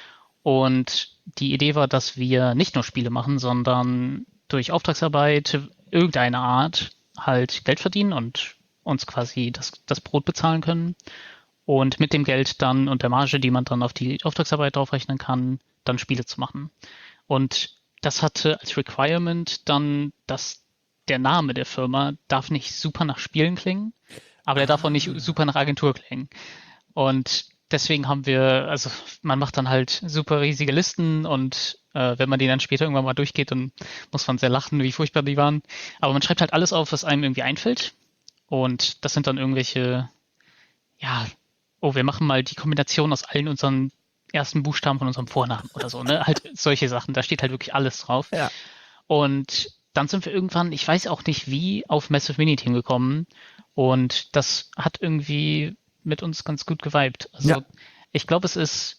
Und die Idee war, dass wir nicht nur Spiele machen, sondern durch Auftragsarbeit irgendeiner Art halt Geld verdienen und uns quasi das, das Brot bezahlen können. Und mit dem Geld dann und der Marge, die man dann auf die Auftragsarbeit draufrechnen kann, dann Spiele zu machen. Und das hatte als Requirement dann, dass der Name der Firma darf nicht super nach Spielen klingen, aber der darf auch nicht super nach Agentur klingen. Und deswegen haben wir, also man macht dann halt super riesige Listen und äh, wenn man die dann später irgendwann mal durchgeht, dann muss man sehr lachen, wie furchtbar die waren. Aber man schreibt halt alles auf, was einem irgendwie einfällt. Und das sind dann irgendwelche, ja, oh, wir machen mal die Kombination aus allen unseren ersten Buchstaben von unserem Vornamen oder so, ne? Halt solche Sachen, da steht halt wirklich alles drauf. Ja. Und dann sind wir irgendwann, ich weiß auch nicht wie, auf Massive Mini-Team gekommen und das hat irgendwie mit uns ganz gut geweibt. Also ja. ich glaube, es ist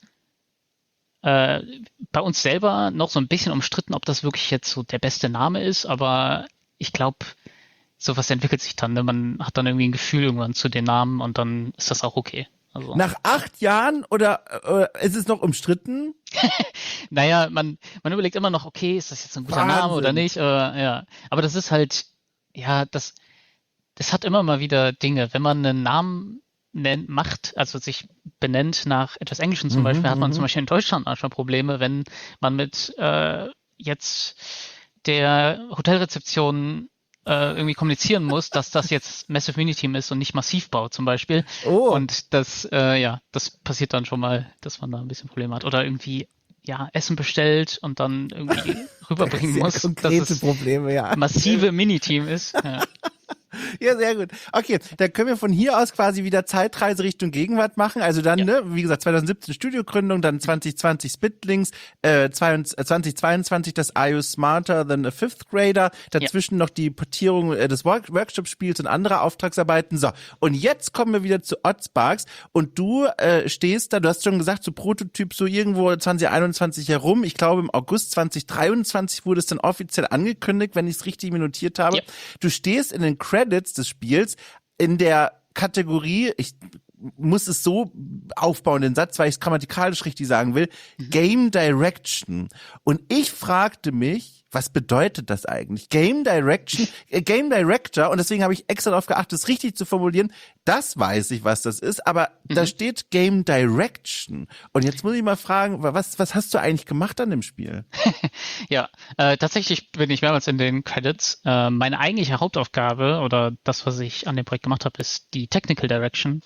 äh, bei uns selber noch so ein bisschen umstritten, ob das wirklich jetzt so der beste Name ist, aber ich glaube, sowas entwickelt sich dann, ne? Man hat dann irgendwie ein Gefühl irgendwann zu den Namen und dann ist das auch okay. Also. Nach acht Jahren oder äh, ist es noch umstritten? Naja, man, man überlegt immer noch, okay, ist das jetzt ein guter Wahnsinn. Name oder nicht? Äh, ja. Aber das ist halt, ja, das, das hat immer mal wieder Dinge. Wenn man einen Namen nennt, macht, also sich benennt nach etwas Englischem zum mhm, Beispiel, hat man m- zum Beispiel in Deutschland manchmal Probleme, wenn man mit äh, jetzt der Hotelrezeption irgendwie kommunizieren muss, dass das jetzt Massive Mini-Team ist und nicht Massivbau zum Beispiel. Oh. Und das, äh, ja, das passiert dann schon mal, dass man da ein bisschen Probleme hat. Oder irgendwie, ja, Essen bestellt und dann irgendwie rüberbringen muss, dass es Probleme, ja. massive Mini-Team ist. Ja. Ja, sehr gut. Okay, dann können wir von hier aus quasi wieder Zeitreise Richtung Gegenwart machen. Also dann, ja. ne, wie gesagt, zwanzig siebzehn Studiogründung, dann zwanzig zwanzig Spitlings, äh, zwanzig zweiundzwanzig das Are You Smarter Than a Fifth Grader, dazwischen ja. noch die Portierung äh, des Work- Workshop-Spiels und andere Auftragsarbeiten. So, und jetzt kommen wir wieder zu Oddsparks und du äh, stehst da, du hast schon gesagt, so Prototyp so irgendwo zwanzig einundzwanzig herum. Ich glaube, im August zwanzig dreiundzwanzig wurde es dann offiziell angekündigt, wenn ich es richtig notiert habe. Ja. Du stehst in den Credits des Spiels in der Kategorie, ich muss es so aufbauen, den Satz, weil ich es grammatikalisch richtig sagen will, mhm. Game Direction. Und ich fragte mich, was bedeutet das eigentlich? Game Direction, äh, Game Director, und deswegen habe ich extra darauf geachtet, es richtig zu formulieren. Das weiß ich, was das ist, aber mhm. da steht Game Direction. Und jetzt muss ich mal fragen, was, was hast du eigentlich gemacht an dem Spiel? Ja, äh, tatsächlich bin ich mehrmals in den Credits. Äh, meine eigentliche Hauptaufgabe oder das, was ich an dem Projekt gemacht habe, ist die Technical Direction.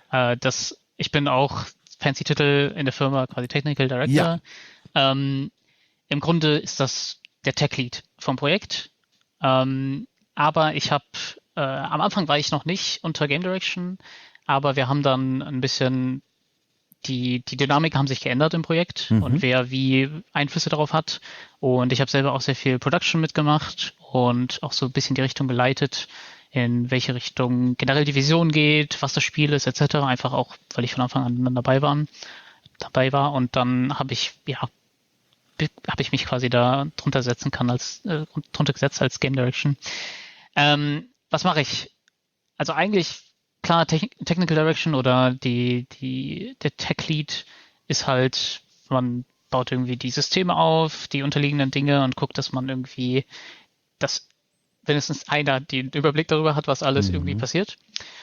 Äh, das, ich bin auch fancy Titel in der Firma, quasi Technical Director. Ja. Ähm, Im Grunde ist das der Tech Lead vom Projekt. Ähm, aber ich habe, äh, am Anfang war ich noch nicht unter Game Direction, aber wir haben dann ein bisschen, die, die Dynamiken haben sich geändert im Projekt Mhm. und wer wie Einflüsse darauf hat. Und ich habe selber auch sehr viel Production mitgemacht und auch so ein bisschen die Richtung geleitet, in welche Richtung generell die Vision geht, was das Spiel ist, et cetera. Einfach auch, weil ich von Anfang an dabei war, dabei war. Und dann habe ich, ja, habe ich mich quasi da drunter setzen kann als äh, drunter gesetzt als Game Direction. Ähm, was mache ich? Also eigentlich klar Te- Technical Direction oder die die der Tech Lead ist halt, man baut irgendwie die Systeme auf, die unterliegenden Dinge und guckt, dass man irgendwie dass wenigstens einer den Überblick darüber hat, was alles Mhm. irgendwie passiert.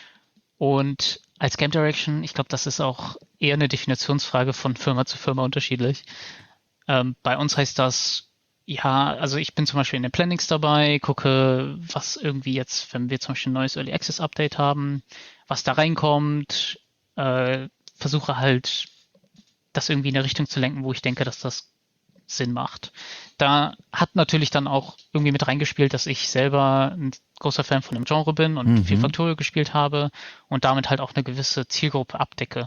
Und als Game Direction, ich glaube, das ist auch eher eine Definitionsfrage von Firma zu Firma unterschiedlich. Ähm, bei uns heißt das, ja, also ich bin zum Beispiel in den Plannings dabei, gucke, was irgendwie jetzt, wenn wir zum Beispiel ein neues Early Access Update haben, was da reinkommt, äh, versuche halt, das irgendwie in eine Richtung zu lenken, wo ich denke, dass das Sinn macht. Da hat natürlich dann auch irgendwie mit reingespielt, dass ich selber ein großer Fan von dem Genre bin und Mhm. viel Factorio gespielt habe und damit halt auch eine gewisse Zielgruppe abdecke.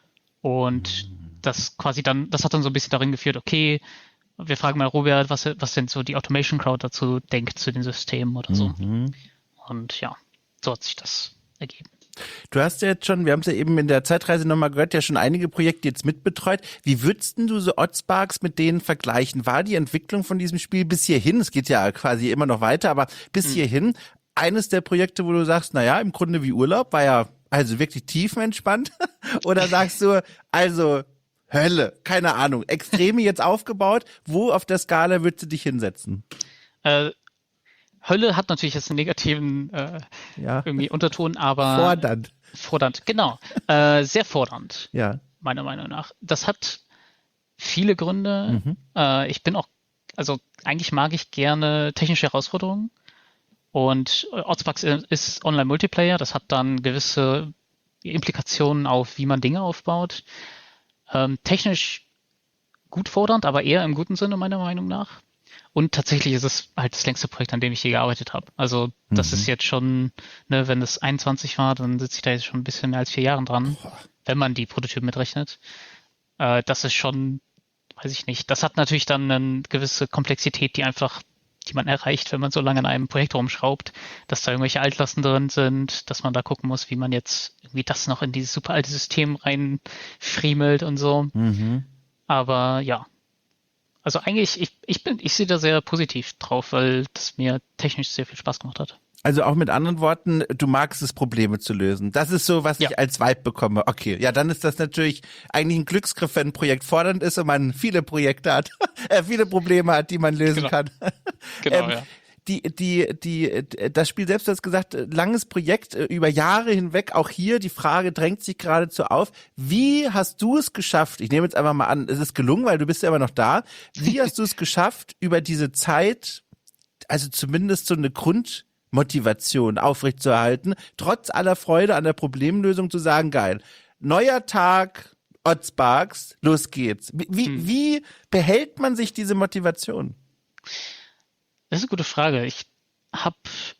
Und das quasi dann, das hat dann so ein bisschen darin geführt, okay, wir fragen mal Robert, was, was denn so die Automation Crowd dazu denkt, zu den Systemen oder so. Mhm. Und ja, so hat sich das ergeben. Du hast ja jetzt schon, wir haben es ja eben in der Zeitreise nochmal gehört, ja schon einige Projekte jetzt mitbetreut. Wie würdest denn du so Oddsparks mit denen vergleichen? War die Entwicklung von diesem Spiel bis hierhin, es geht ja quasi immer noch weiter, aber bis Hm. hierhin eines der Projekte, wo du sagst, naja, im Grunde wie Urlaub, war ja also wirklich tiefenentspannt? Oder sagst du, also Hölle, keine Ahnung, Extreme jetzt aufgebaut, wo auf der Skala würdest du dich hinsetzen? Äh, Hölle hat natürlich jetzt einen negativen äh, Ja, irgendwie Unterton, aber fordernd. fordernd, genau. Äh, sehr fordernd, Ja. meiner Meinung nach. Das hat viele Gründe. Mhm. Äh, ich bin auch, also eigentlich mag ich gerne technische Herausforderungen. Und äh, Oddsparks ist Online-Multiplayer, das hat dann gewisse Implikationen auf, wie man Dinge aufbaut. Ähm, technisch gut fordernd, aber eher im guten Sinne, meiner Meinung nach. Und tatsächlich ist es halt das längste Projekt, an dem ich je gearbeitet habe. Also das Mhm. ist jetzt schon, ne, wenn es einundzwanzig war, dann sitze ich da jetzt schon ein bisschen mehr als vier Jahren dran, Boah. wenn man die Prototypen mitrechnet. Äh, das ist schon, weiß ich nicht. Das hat natürlich dann eine gewisse Komplexität, die einfach, die man erreicht, wenn man so lange an einem Projekt rumschraubt, dass da irgendwelche Altlasten drin sind, dass man da gucken muss, wie man jetzt irgendwie das noch in dieses super alte System reinfriemelt und so. Mhm. Aber ja, also eigentlich, ich, ich bin, ich sehe da sehr positiv drauf, weil das mir technisch sehr viel Spaß gemacht hat. Also auch mit anderen Worten, du magst es, Probleme zu lösen. Das ist so, was Ja. ich als Vibe bekomme. Okay, ja, dann ist das natürlich eigentlich ein Glücksgriff, wenn ein Projekt fordernd ist und man viele Projekte hat, äh, viele Probleme hat, die man lösen Genau. kann. Genau, Ähm, ja. Die, die, die, das Spiel selbst, du hast gesagt, langes Projekt, äh, über Jahre hinweg. Auch hier die Frage drängt sich geradezu auf. Wie hast du es geschafft? Ich nehme jetzt einfach mal an, es ist gelungen, weil du bist ja immer noch da. Wie hast du es geschafft, über diese Zeit, also zumindest so eine Grundmotivation aufrechtzuerhalten, trotz aller Freude an der Problemlösung zu sagen, geil, neuer Tag, Oddsparks, los geht's. Wie, wie, Hm. wie behält man sich diese Motivation? Das ist eine gute Frage. Ich habe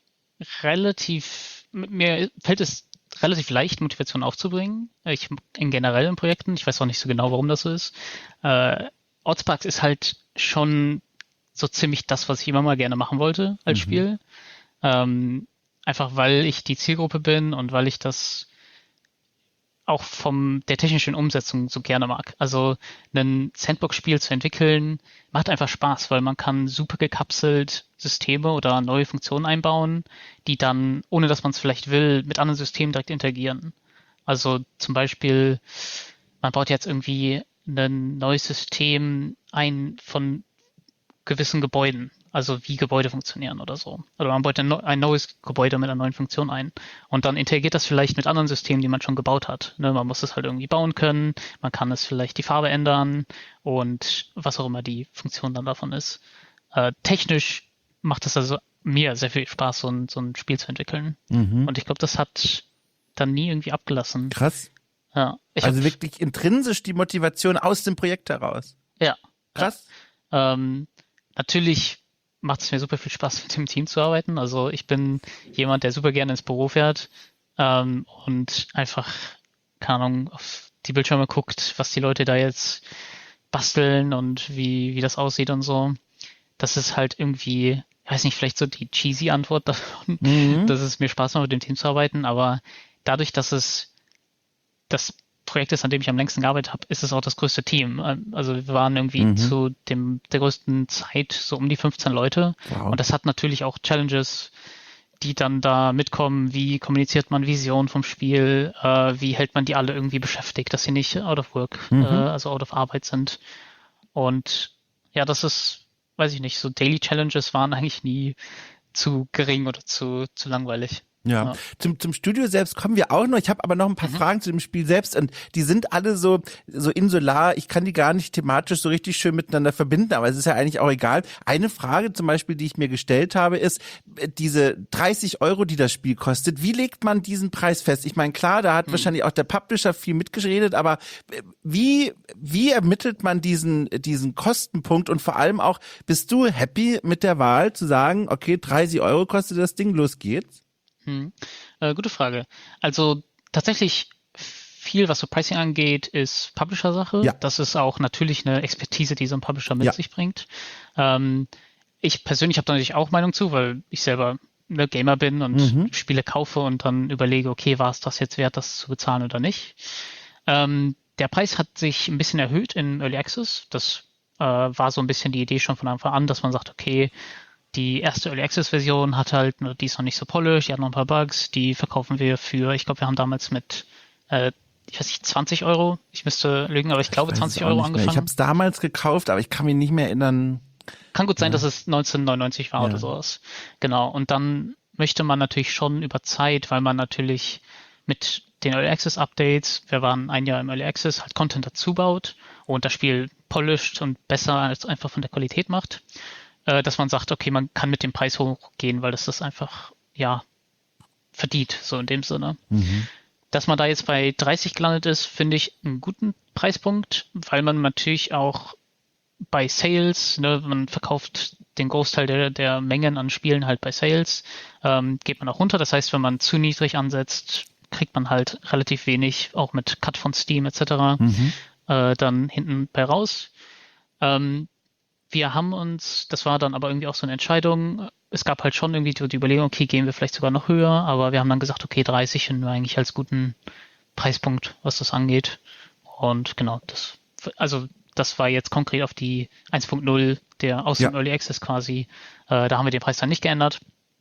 relativ, mir fällt es relativ leicht, Motivation aufzubringen. Ich in generellen Projekten, ich weiß auch nicht so genau, warum das so ist. Äh, Oddsparks ist halt schon so ziemlich das, was ich immer mal gerne machen wollte als Mhm. Spiel. Ähm, einfach weil ich die Zielgruppe bin und weil ich das auch vom der technischen Umsetzung so gerne mag. Also ein Sandbox-Spiel zu entwickeln, macht einfach Spaß, weil man kann super gekapselt Systeme oder neue Funktionen einbauen, die dann, ohne dass man es vielleicht will, mit anderen Systemen direkt interagieren. Also zum Beispiel, man baut jetzt irgendwie ein neues System ein von gewissen Gebäuden, also wie Gebäude funktionieren oder so. Oder man baut ein, ein neues Gebäude mit einer neuen Funktion ein. Und dann interagiert das vielleicht mit anderen Systemen, die man schon gebaut hat. Ne, man muss es halt irgendwie bauen können, man kann es vielleicht die Farbe ändern und was auch immer die Funktion dann davon ist. Äh, technisch macht es also mir sehr viel Spaß, so ein, so ein Spiel zu entwickeln. Mhm. Und ich glaube, das hat dann nie irgendwie abgelassen. Krass. Ja. Ich also hab, wirklich intrinsisch die Motivation aus dem Projekt heraus. ja. Krass. Ja. Ähm, natürlich macht es mir super viel Spaß, mit dem Team zu arbeiten. Also ich bin jemand, der super gerne ins Büro fährt ähm, und einfach, keine Ahnung, auf die Bildschirme guckt, was die Leute da jetzt basteln und wie, wie das aussieht und so. Das ist halt irgendwie, ich weiß nicht, vielleicht so die cheesy Antwort davon, Mhm. dass es mir Spaß macht, mit dem Team zu arbeiten, aber dadurch, dass es das Projekt ist, an dem ich am längsten gearbeitet habe, ist es auch das größte Team. Also wir waren irgendwie Mhm. zu dem der größten Zeit so um die fünfzehn Leute. Wow. Und das hat natürlich auch Challenges, die dann da mitkommen. Wie kommuniziert man Vision vom Spiel? Äh, wie hält man die alle irgendwie beschäftigt, dass sie nicht out of work, Mhm. äh, also out of Arbeit sind? Und ja, das ist, weiß ich nicht, so Daily Challenges waren eigentlich nie zu gering oder zu, zu langweilig. Ja, Ja. zum, zum Studio selbst kommen wir auch noch. Ich habe aber noch ein paar Mhm. Fragen zu dem Spiel selbst und die sind alle so, so insular. Ich kann die gar nicht thematisch so richtig schön miteinander verbinden, aber es ist ja eigentlich auch egal. Eine Frage zum Beispiel, die ich mir gestellt habe, ist, äh, diese dreißig Euro, die das Spiel kostet, wie legt man diesen Preis fest? Ich meine, klar, da hat Mhm. wahrscheinlich auch der Publisher viel mitgeredet, aber äh, wie, wie ermittelt man diesen, diesen Kostenpunkt und vor allem auch, bist du happy mit der Wahl zu sagen, okay, dreißig Euro kostet das Ding, los geht's? Hm. Äh, gute Frage. Also tatsächlich viel, was so Pricing angeht, ist Publisher-Sache. Ja. Das ist auch natürlich eine Expertise, die so ein Publisher mit Ja. sich bringt. Ähm, ich persönlich habe da natürlich auch Meinung zu, weil ich selber eine Gamer bin und Mhm. Spiele kaufe und dann überlege, okay, war es das jetzt wert, das zu bezahlen oder nicht. Ähm, der Preis hat sich ein bisschen erhöht in Early Access. Das äh, war so ein bisschen die Idee schon von Anfang an, dass man sagt, okay, die erste Early Access Version hat halt, die ist noch nicht so polished, die hat noch ein paar Bugs, die verkaufen wir für, ich glaube, wir haben damals mit, äh, ich weiß nicht, zwanzig Euro, ich müsste lügen, aber ich glaube weiß zwanzig es auch Euro nicht mehr. Ich angefangen. habe es damals gekauft, aber ich kann mich nicht mehr erinnern. Kann gut sein, Ja. dass es neunzehnhundertneunundneunzig war Ja. oder sowas. Genau. Und dann möchte man natürlich schon über Zeit, weil man natürlich mit den Early Access Updates, wir waren ein Jahr im Early Access, halt Content dazu baut und das Spiel polished und besser als einfach von der Qualität macht, äh, dass man sagt, okay, man kann mit dem Preis hochgehen, weil das das einfach, ja, verdient, so in dem Sinne. Mhm. Dass man da jetzt bei dreißig gelandet ist, finde ich einen guten Preispunkt, weil man natürlich auch bei Sales, ne, man verkauft den Großteil der, der Mengen an Spielen halt bei Sales, ähm, geht man auch runter. Das heißt, wenn man zu niedrig ansetzt, kriegt man halt relativ wenig, auch mit Cut von Steam et cetera, Mhm. äh, dann hinten bei raus. Ähm, wir haben uns, das war dann aber irgendwie auch so eine Entscheidung, es gab halt schon irgendwie die, die Überlegung, okay, gehen wir vielleicht sogar noch höher, aber wir haben dann gesagt, okay, dreißig finden wir eigentlich als guten Preispunkt, was das angeht. Und genau, das, also das war jetzt konkret auf die eins Punkt null, der aus dem Ja. Early Access quasi, äh, da haben wir den Preis dann nicht geändert.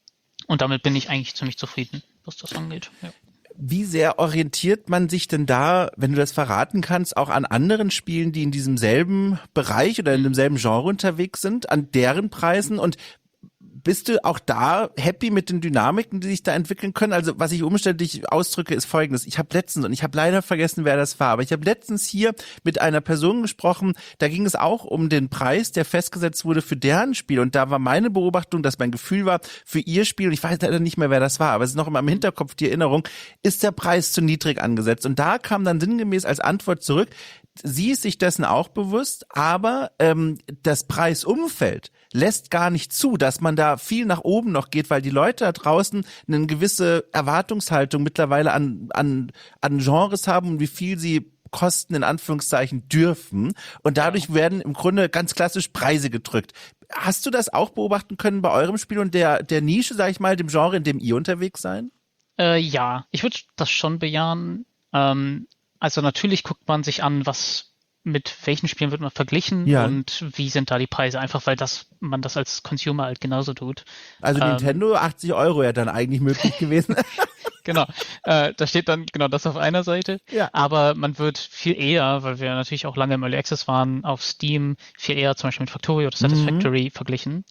Und damit bin ich eigentlich ziemlich zufrieden, was das angeht. Ja. Wie sehr orientiert man sich denn da, wenn du das verraten kannst, auch an anderen Spielen, die in diesem selben Bereich oder in demselben Genre unterwegs sind, an deren Preisen? Und bist du auch da happy mit den Dynamiken, die sich da entwickeln können? Also was ich umständlich ausdrücke, ist Folgendes. Ich habe letztens, und ich habe leider vergessen, wer das war, aber ich habe letztens hier mit einer Person gesprochen, da ging es auch um den Preis, der festgesetzt wurde für deren Spiel. Und da war meine Beobachtung, dass mein Gefühl war, für ihr Spiel, und ich weiß leider nicht mehr, wer das war, aber es ist noch immer im Hinterkopf die Erinnerung, ist der Preis zu niedrig angesetzt. Und da kam dann sinngemäß als Antwort zurück, sie ist sich dessen auch bewusst, aber ähm, das Preisumfeld lässt gar nicht zu, dass man da viel nach oben noch geht, weil die Leute da draußen eine gewisse Erwartungshaltung mittlerweile an, an, an Genres haben und wie viel sie kosten, in Anführungszeichen, dürfen. Und dadurch werden im Grunde ganz klassisch Preise gedrückt. Hast du das auch beobachten können bei eurem Spiel und der, der Nische, sag ich mal, dem Genre, in dem ihr unterwegs seid? Äh, ja, ich würde das schon bejahen. Ähm, also natürlich guckt man sich an, was mit welchen Spielen wird man verglichen Ja. und wie sind da die Preise, einfach weil das man das als Consumer halt genauso tut. Also Ähm, Nintendo, achtzig Euro ja dann eigentlich möglich gewesen. Genau, äh, da steht dann genau das auf einer Seite, Ja. aber man wird viel eher, weil wir natürlich auch lange im Early Access waren, auf Steam viel eher zum Beispiel mit Factorio oder Satisfactory verglichen.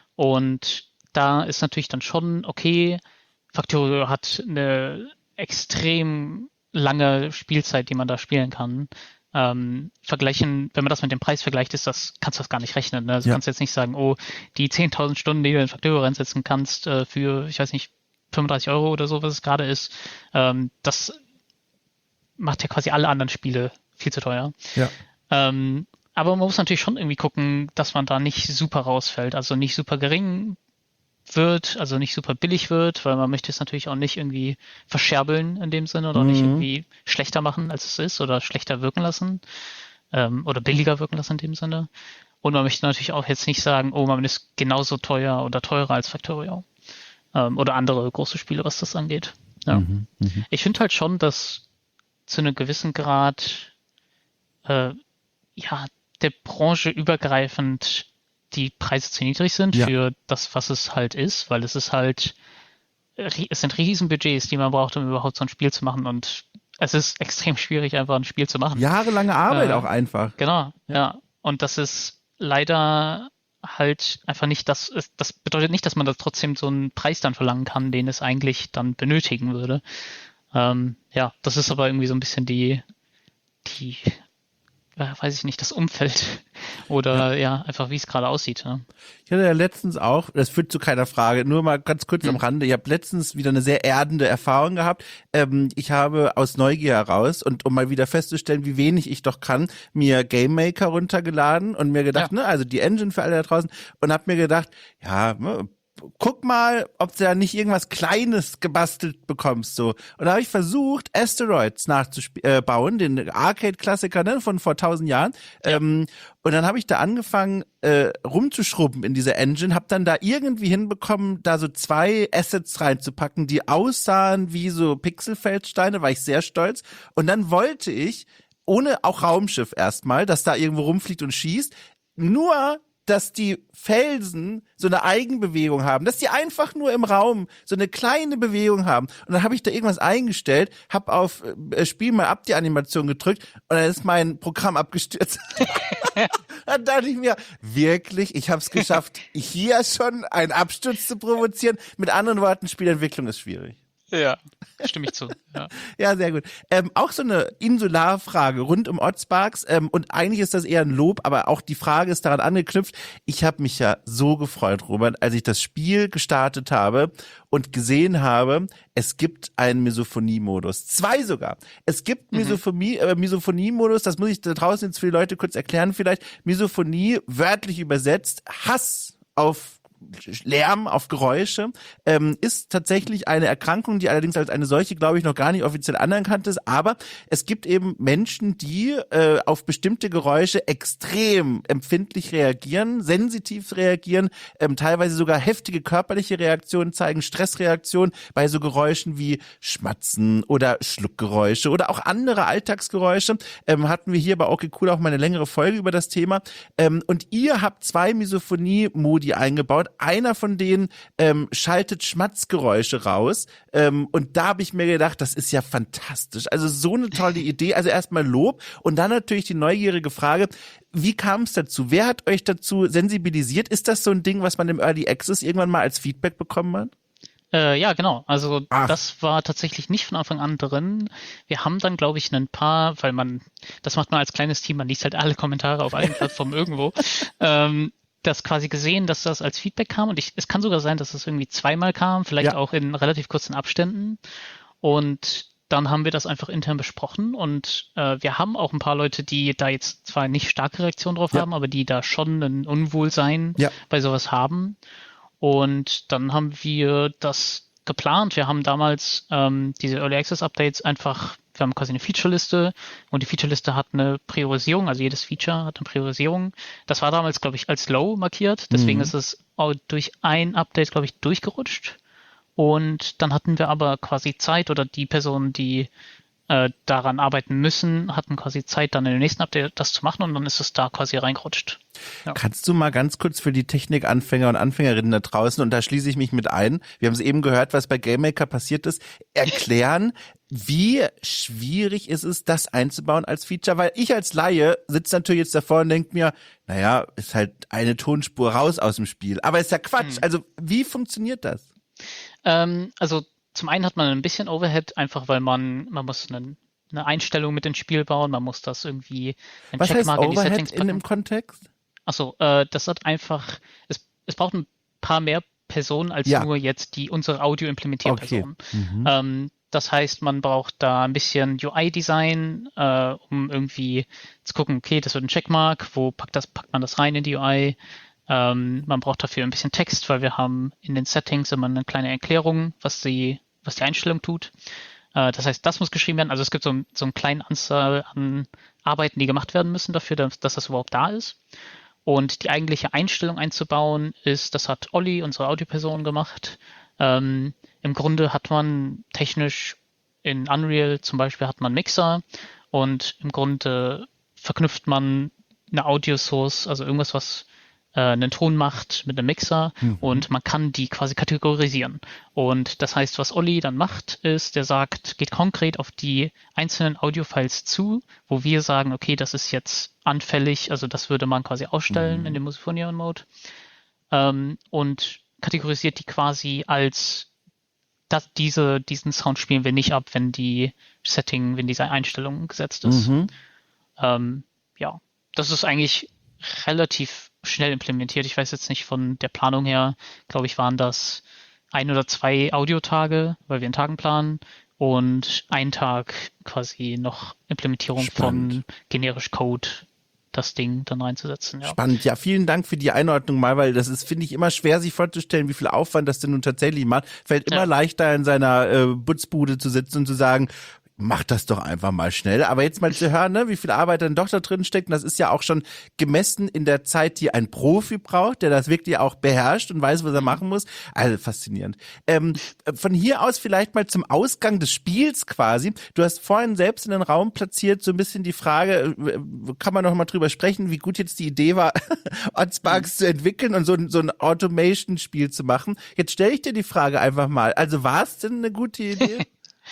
Und da ist natürlich dann schon, okay, Factorio hat eine extrem lange Spielzeit, die man da spielen kann. Ähm, vergleichen, wenn man das mit dem Preis vergleicht, ist das, kannst du das gar nicht rechnen. Ne? Also Ja. kannst jetzt nicht sagen, oh, die zehntausend Stunden, die du in Factorio reinsetzen kannst, äh, für, ich weiß nicht, fünfunddreißig Euro oder so, was es gerade ist, ähm, das macht ja quasi alle anderen Spiele viel zu teuer. Ja. Ähm, aber man muss natürlich schon irgendwie gucken, dass man da nicht super rausfällt, also nicht super gering wird, also nicht super billig wird, weil man möchte es natürlich auch nicht irgendwie verscherbeln in dem Sinne oder auch Mhm. nicht irgendwie schlechter machen, als es ist oder schlechter wirken lassen ähm, oder billiger wirken lassen in dem Sinne. Und man möchte natürlich auch jetzt nicht sagen, oh, man ist genauso teuer oder teurer als Factorio ähm, oder andere große Spiele, was das angeht. Ja. Mhm. Mhm. Ich finde halt schon, dass zu einem gewissen Grad äh, ja der Branche übergreifend die Preise zu niedrig sind Ja. für das, was es halt ist, weil es ist halt, es sind Riesenbudgets, die man braucht, um überhaupt so ein Spiel zu machen und es ist extrem schwierig, einfach ein Spiel zu machen. Jahrelange Arbeit Äh, auch einfach. Genau, ja. Und das ist leider halt einfach nicht das, das bedeutet nicht, dass man da trotzdem so einen Preis dann verlangen kann, den es eigentlich dann benötigen würde. Ähm, ja, das ist aber irgendwie so ein bisschen die, die, äh, weiß ich nicht, das Umfeld oder ja, einfach wie es gerade aussieht. Ja. Ich hatte ja letztens auch, das führt zu keiner Frage, nur mal ganz kurz am Hm. Rande, ich habe letztens wieder eine sehr erdende Erfahrung gehabt. Ähm, ich habe aus Neugier heraus und um mal wieder festzustellen, wie wenig ich doch kann, mir Game Maker runtergeladen und mir gedacht, Ja. ne, also die Engine für alle da draußen und habe mir gedacht, ja, ne, guck mal, ob du da nicht irgendwas Kleines gebastelt bekommst, so. Und da habe ich versucht, Asteroids nachzubauen, den Arcade-Klassiker, ne, von vor tausend Jahren. Ja. Ähm, und dann habe ich da angefangen, äh, rumzuschrubben in dieser Engine, habe dann da irgendwie hinbekommen, da so zwei Assets reinzupacken, die aussahen wie so Pixelfeldsteine, war ich sehr stolz. Und dann wollte ich, ohne auch Raumschiff erstmal, das da irgendwo rumfliegt und schießt, nur dass die Felsen so eine Eigenbewegung haben, dass die einfach nur im Raum so eine kleine Bewegung haben. Und dann habe ich da irgendwas eingestellt, habe auf äh, Spiel mal ab die Animation gedrückt und dann ist mein Programm abgestürzt. Dann dachte ich mir, wirklich, ich habe es geschafft, hier schon einen Absturz zu provozieren. Mit anderen Worten, Spielentwicklung ist schwierig. Ja, stimme ich zu. Ja. Ja, sehr gut. Ähm, auch so eine Insularfrage rund um Oddssparks. Ähm, und eigentlich ist das eher ein Lob, aber auch die Frage ist daran angeknüpft. Ich habe mich ja so gefreut, Robert, als ich das Spiel gestartet habe und gesehen habe, es gibt einen Misophonie-Modus. Zwei sogar. Es gibt Mhm. Misophonie, äh, Misophonie-Modus, das muss ich da draußen jetzt für die Leute kurz erklären vielleicht. Misophonie, wörtlich übersetzt, Hass auf Lärm, auf Geräusche, ähm, ist tatsächlich eine Erkrankung, die allerdings als eine solche, glaube ich, noch gar nicht offiziell anerkannt ist, aber es gibt eben Menschen, die äh, auf bestimmte Geräusche extrem empfindlich reagieren, sensitiv reagieren, ähm, teilweise sogar heftige körperliche Reaktionen zeigen, Stressreaktionen bei so Geräuschen wie Schmatzen oder Schluckgeräusche oder auch andere Alltagsgeräusche. Ähm, hatten wir hier bei Okay Cool auch mal eine längere Folge über das Thema. Ähm, und ihr habt zwei Misophonie-Modi eingebaut. Einer von denen ähm, schaltet Schmatzgeräusche raus. Ähm, und da habe ich mir gedacht, das ist ja fantastisch. Also so eine tolle Idee. Also erstmal Lob und dann natürlich die neugierige Frage, wie kam es dazu? Wer hat euch dazu sensibilisiert? Ist das so ein Ding, was man im Early Access irgendwann mal als Feedback bekommen hat? Äh, ja, genau. Also Ach. das war tatsächlich nicht von Anfang an drin. Wir haben dann, glaube ich, ein paar, weil man, das macht man als kleines Team, man liest halt alle Kommentare auf allen Plattformen irgendwo, ähm, das quasi gesehen, dass das als Feedback kam. Und ich, es kann sogar sein, dass das irgendwie zweimal kam, vielleicht Ja. auch in relativ kurzen Abständen. Und dann haben wir das einfach intern besprochen und äh, wir haben auch ein paar Leute, die da jetzt zwar nicht starke Reaktionen drauf Ja. haben, aber die da schon ein Unwohlsein Ja. bei sowas haben. Und dann haben wir das geplant. Wir haben damals ähm, diese Early Access Updates einfach, wir haben quasi eine Feature-Liste und die Feature-Liste hat eine Priorisierung, also jedes Feature hat eine Priorisierung. Das war damals, glaube ich, als Low markiert, deswegen Mhm. ist es auch durch ein Update, glaube ich, durchgerutscht. Und dann hatten wir aber quasi Zeit oder die Personen, die äh, daran arbeiten müssen, hatten quasi Zeit, dann in dem nächsten Update das zu machen und dann ist es da quasi reingerutscht. Ja. Kannst du mal ganz kurz für die Technikanfänger und Anfängerinnen da draußen, und da schließe ich mich mit ein, wir haben es eben gehört, was bei GameMaker passiert ist, erklären, wie schwierig ist es, das einzubauen als Feature? Weil ich als Laie sitze natürlich jetzt davor und denke mir, naja, ist halt eine Tonspur raus aus dem Spiel. Aber ist ja Quatsch. Hm. Also wie funktioniert das? Ähm, also zum einen hat man ein bisschen Overhead, einfach weil man, man muss einen, eine Einstellung mit ins Spiel bauen, man muss das irgendwie ein Was heißt Checkmark in die Overhead Settings in packen. dem Kontext? Achso, äh, das hat einfach, es, es braucht ein paar mehr Personen als Ja. nur jetzt die unsere Okay. Audio-Implementierpersonen. Mhm. Ähm, Das heißt, man braucht da ein bisschen U I-Design, äh, um irgendwie zu gucken, okay, das wird ein Checkmark, wo packt, das, packt man das rein in die U I? Ähm, man braucht dafür ein bisschen Text, weil wir haben in den Settings immer eine kleine Erklärung, was die, was die Einstellung tut. Äh, das heißt, das muss geschrieben werden. Also es gibt so, so eine kleine Anzahl an Arbeiten, die gemacht werden müssen dafür, dass, dass das überhaupt da ist. Und die eigentliche Einstellung einzubauen ist, das hat Olli, unsere Audioperson, gemacht. Ähm, Im Grunde hat man technisch in Unreal zum Beispiel hat man Mixer und im Grunde verknüpft man eine Audio-Source, also irgendwas, was äh, einen Ton macht mit einem Mixer mhm. und man kann die quasi kategorisieren. Und das heißt, was Olli dann macht, ist, der sagt, geht konkret auf die einzelnen Audio-Files zu, wo wir sagen, okay, das ist jetzt anfällig, also das würde man quasi ausstellen mhm. in dem Musicphonion-Mode ähm, und kategorisiert die quasi als das, diese, diesen Sound spielen wir nicht ab, wenn die Setting, wenn diese Einstellung gesetzt ist. Mhm. Ähm, ja, das ist eigentlich relativ schnell implementiert. Ich weiß jetzt nicht von der Planung her, glaube ich, waren das ein oder zwei Audiotage, weil wir in Tagen planen und ein Tag quasi noch Implementierung Spannend. Von generisch Code, das Ding dann reinzusetzen. Ja. Spannend. Ja, vielen Dank für die Einordnung mal, weil das ist, finde ich, immer schwer, sich vorzustellen, wie viel Aufwand das denn nun tatsächlich macht. Fällt immer ja. leichter, in seiner äh, Butzbude zu sitzen und zu sagen, mach das doch einfach mal schnell. Aber jetzt mal zu hören, ne, wie viel Arbeit dann doch da drin steckt, und das ist ja auch schon gemessen in der Zeit, die ein Profi braucht, der das wirklich auch beherrscht und weiß, was er machen muss. Also faszinierend. Ähm, von hier aus vielleicht mal zum Ausgang des Spiels quasi. Du hast vorhin selbst in den Raum platziert so ein bisschen die Frage, kann man noch mal drüber sprechen, wie gut jetzt die Idee war, Oddsparks mhm. zu entwickeln und so, so ein Automation-Spiel zu machen. Jetzt stelle ich dir die Frage einfach mal. Also war es denn eine gute Idee?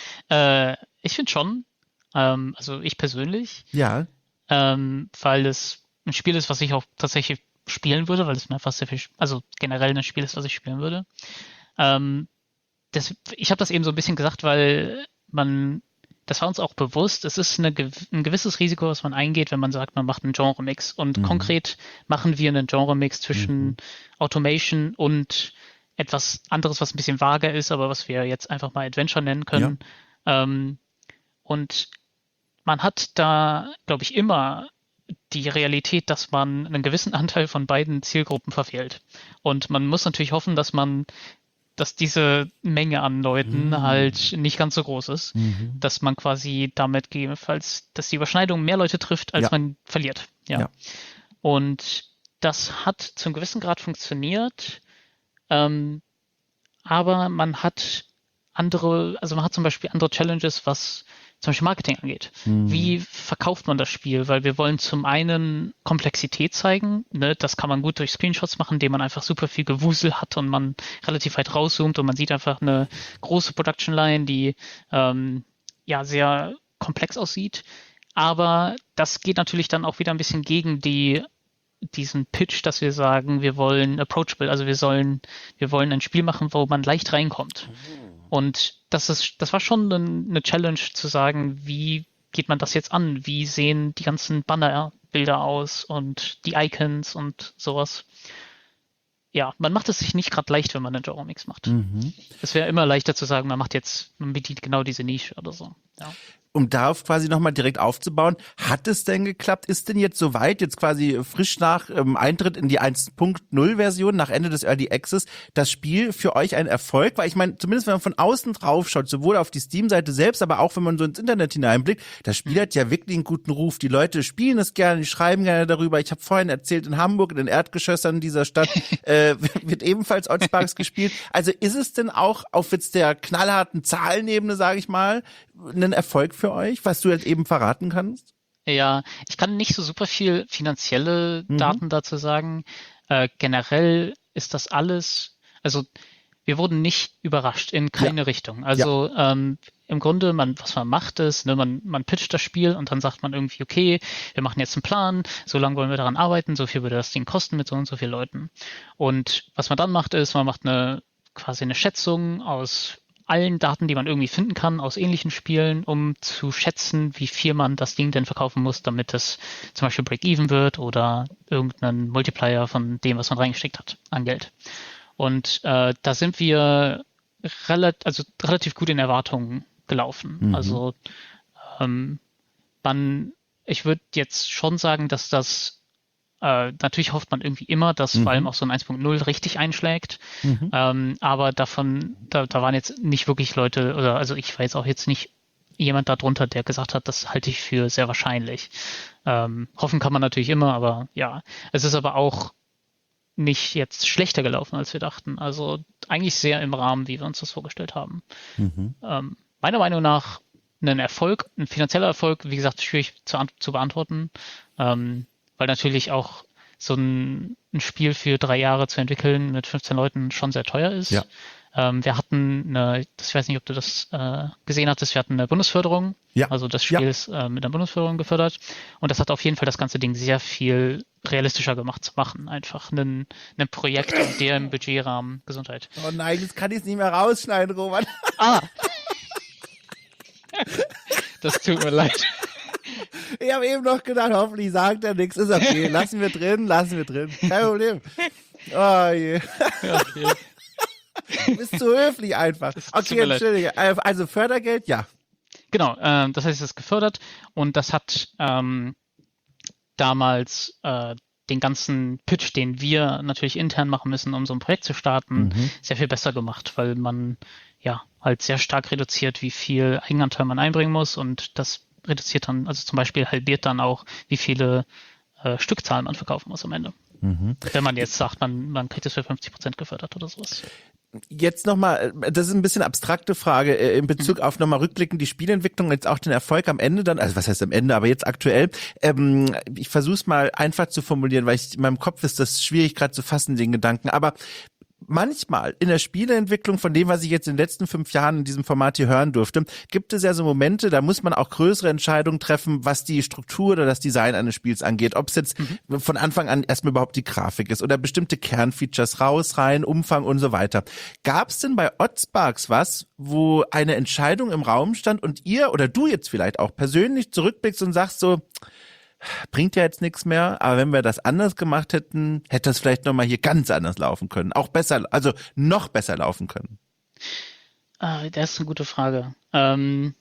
äh, Ich finde schon, ähm, also ich persönlich, ja, ähm, weil es ein Spiel ist, was ich auch tatsächlich spielen würde, weil es mir einfach sehr viel, also generell ein Spiel ist, was ich spielen würde. Ähm, das, ich habe das eben so ein bisschen gesagt, weil man, das war uns auch bewusst, es ist eine, ein gewisses Risiko, was man eingeht, wenn man sagt, man macht einen Genre-Mix. Und mhm. konkret machen wir einen Genre-Mix zwischen mhm. Automation und etwas anderes, was ein bisschen vager ist, aber was wir jetzt einfach mal Adventure nennen können. Ja. Ähm, Und man hat da, glaube ich, immer die Realität, dass man einen gewissen Anteil von beiden Zielgruppen verfehlt. Und man muss natürlich hoffen, dass man, dass diese Menge an Leuten mhm. halt nicht ganz so groß ist, mhm. dass man quasi damit gegebenenfalls, dass die Überschneidung mehr Leute trifft, als ja. man verliert. Ja. ja. Und das hat zum gewissen Grad funktioniert, ähm, aber man hat andere, also man hat zum Beispiel andere Challenges, was zum Beispiel Marketing angeht. Mhm. Wie verkauft man das Spiel? Weil wir wollen zum einen Komplexität zeigen, ne? Das kann man gut durch Screenshots machen, indem man einfach super viel Gewusel hat und man relativ weit rauszoomt und man sieht einfach eine große Production Line, die ähm, ja sehr komplex aussieht. Aber das geht natürlich dann auch wieder ein bisschen gegen die diesen Pitch, dass wir sagen, wir wollen approachable, also wir sollen, wir wollen ein Spiel machen, wo man leicht reinkommt. Mhm. Und das ist, das war schon eine Challenge zu sagen, wie geht man das jetzt an? Wie sehen die ganzen Bannerbilder aus und die Icons und sowas? Ja, man macht es sich nicht gerade leicht, wenn man einen Genre-Mix macht. Mhm. Es wäre immer leichter zu sagen, man macht jetzt, man bedient genau diese Nische oder so. Ja. Um darauf quasi nochmal direkt aufzubauen, hat es denn geklappt? Ist denn jetzt soweit, jetzt quasi frisch nach ähm, Eintritt in die eins Punkt null Version, nach Ende des Early Access, das Spiel für euch ein Erfolg? Weil ich meine, zumindest wenn man von außen drauf schaut, sowohl auf die Steam-Seite selbst, aber auch wenn man so ins Internet hineinblickt, das Spiel hat ja wirklich einen guten Ruf. Die Leute spielen es gerne, die schreiben gerne darüber. Ich habe vorhin erzählt, in Hamburg, in den Erdgeschossern dieser Stadt, äh, wird ebenfalls Oddsparks gespielt. Also ist es denn auch auf jetzt der knallharten Zahlenebene, sage ich mal, ein Erfolg für euch, was du jetzt eben verraten kannst? Ja, ich kann nicht so super viel finanzielle Daten mhm. dazu sagen. Äh, generell ist das alles, also wir wurden nicht überrascht in keine ja. Richtung. Also ja. ähm, im Grunde, man, was man macht ist, ne, man, man pitcht das Spiel und dann sagt man irgendwie, okay, wir machen jetzt einen Plan, so lange wollen wir daran arbeiten, so viel würde das Ding kosten mit so und so vielen Leuten. Und was man dann macht ist, man macht eine quasi eine Schätzung aus allen Daten, die man irgendwie finden kann aus ähnlichen Spielen, um zu schätzen, wie viel man das Ding denn verkaufen muss, damit es zum Beispiel Break-Even wird oder irgendeinen Multiplier von dem, was man reingesteckt hat, an Geld. Und äh, da sind wir relat- also relativ gut in Erwartungen gelaufen. Mhm. Also ähm, man, ich würde jetzt schon sagen, dass das Äh, natürlich hofft man irgendwie immer, dass Mhm. vor allem auch so ein eins Punkt null richtig einschlägt. Mhm. Ähm, aber davon, da, da waren jetzt nicht wirklich Leute, oder also ich war jetzt auch jetzt nicht jemand darunter, der gesagt hat, das halte ich für sehr wahrscheinlich. Ähm, hoffen kann man natürlich immer, aber ja. Es ist aber auch nicht jetzt schlechter gelaufen, als wir dachten. Also eigentlich sehr im Rahmen, wie wir uns das vorgestellt haben. Mhm. Ähm, meiner Meinung nach ein Erfolg, ein finanzieller Erfolg, wie gesagt, schwierig zu, an, zu beantworten. Ähm, weil natürlich auch so ein, ein Spiel für drei Jahre zu entwickeln mit fünfzehn Leuten schon sehr teuer ist. Ja. Ähm, wir hatten eine, ich weiß nicht, ob du das äh, gesehen hattest, wir hatten eine Bundesförderung, Ja. also das Spiel Ja. ist äh, mit einer Bundesförderung gefördert und das hat auf jeden Fall das ganze Ding sehr viel realistischer gemacht zu machen. Einfach ein, ein Projekt in dem Budgetrahmen. Gesundheit. Oh nein, jetzt kann ich es nicht mehr rausschneiden, Roman. Ah! Das tut mir leid. Ich habe eben noch gedacht, hoffentlich sagt er nichts. Ist okay, lassen wir drin, lassen wir drin. Kein Problem. Oh je. Okay. Du bist zu höflich einfach. Okay, entschuldige. Also Fördergeld, ja. Genau, ähm, das heißt, es ist gefördert und das hat ähm, damals äh, den ganzen Pitch, den wir natürlich intern machen müssen, um so ein Projekt zu starten, Mhm. sehr viel besser gemacht, weil man ja halt sehr stark reduziert, wie viel Eigenanteil man einbringen muss und das reduziert dann, also zum Beispiel halbiert dann auch, wie viele äh, Stückzahlen man verkaufen muss am Ende. Mhm. Wenn man jetzt sagt, man, man kriegt es für fünfzig Prozent gefördert oder sowas. Jetzt nochmal, das ist ein bisschen abstrakte Frage äh, in Bezug mhm. auf nochmal rückblickend die Spielentwicklung, jetzt auch den Erfolg am Ende dann, also was heißt am Ende, aber jetzt aktuell. Ähm, ich versuche es mal einfach zu formulieren, weil ich in meinem Kopf ist das schwierig gerade zu fassen, den Gedanken, aber manchmal in der Spieleentwicklung, von dem, was ich jetzt in den letzten fünf Jahren in diesem Format hier hören durfte, gibt es ja so Momente, da muss man auch größere Entscheidungen treffen, was die Struktur oder das Design eines Spiels angeht. Ob es jetzt mhm. von Anfang an erstmal überhaupt die Grafik ist oder bestimmte Kernfeatures raus, rein, Umfang und so weiter. Gab es denn bei Oddsparks was, wo eine Entscheidung im Raum stand und ihr oder du jetzt vielleicht auch persönlich zurückblickst und sagst so, bringt ja jetzt nichts mehr, aber wenn wir das anders gemacht hätten, hätte das vielleicht nochmal hier ganz anders laufen können. Auch besser, also noch besser laufen können. Äh, das ist eine gute Frage. Ähm,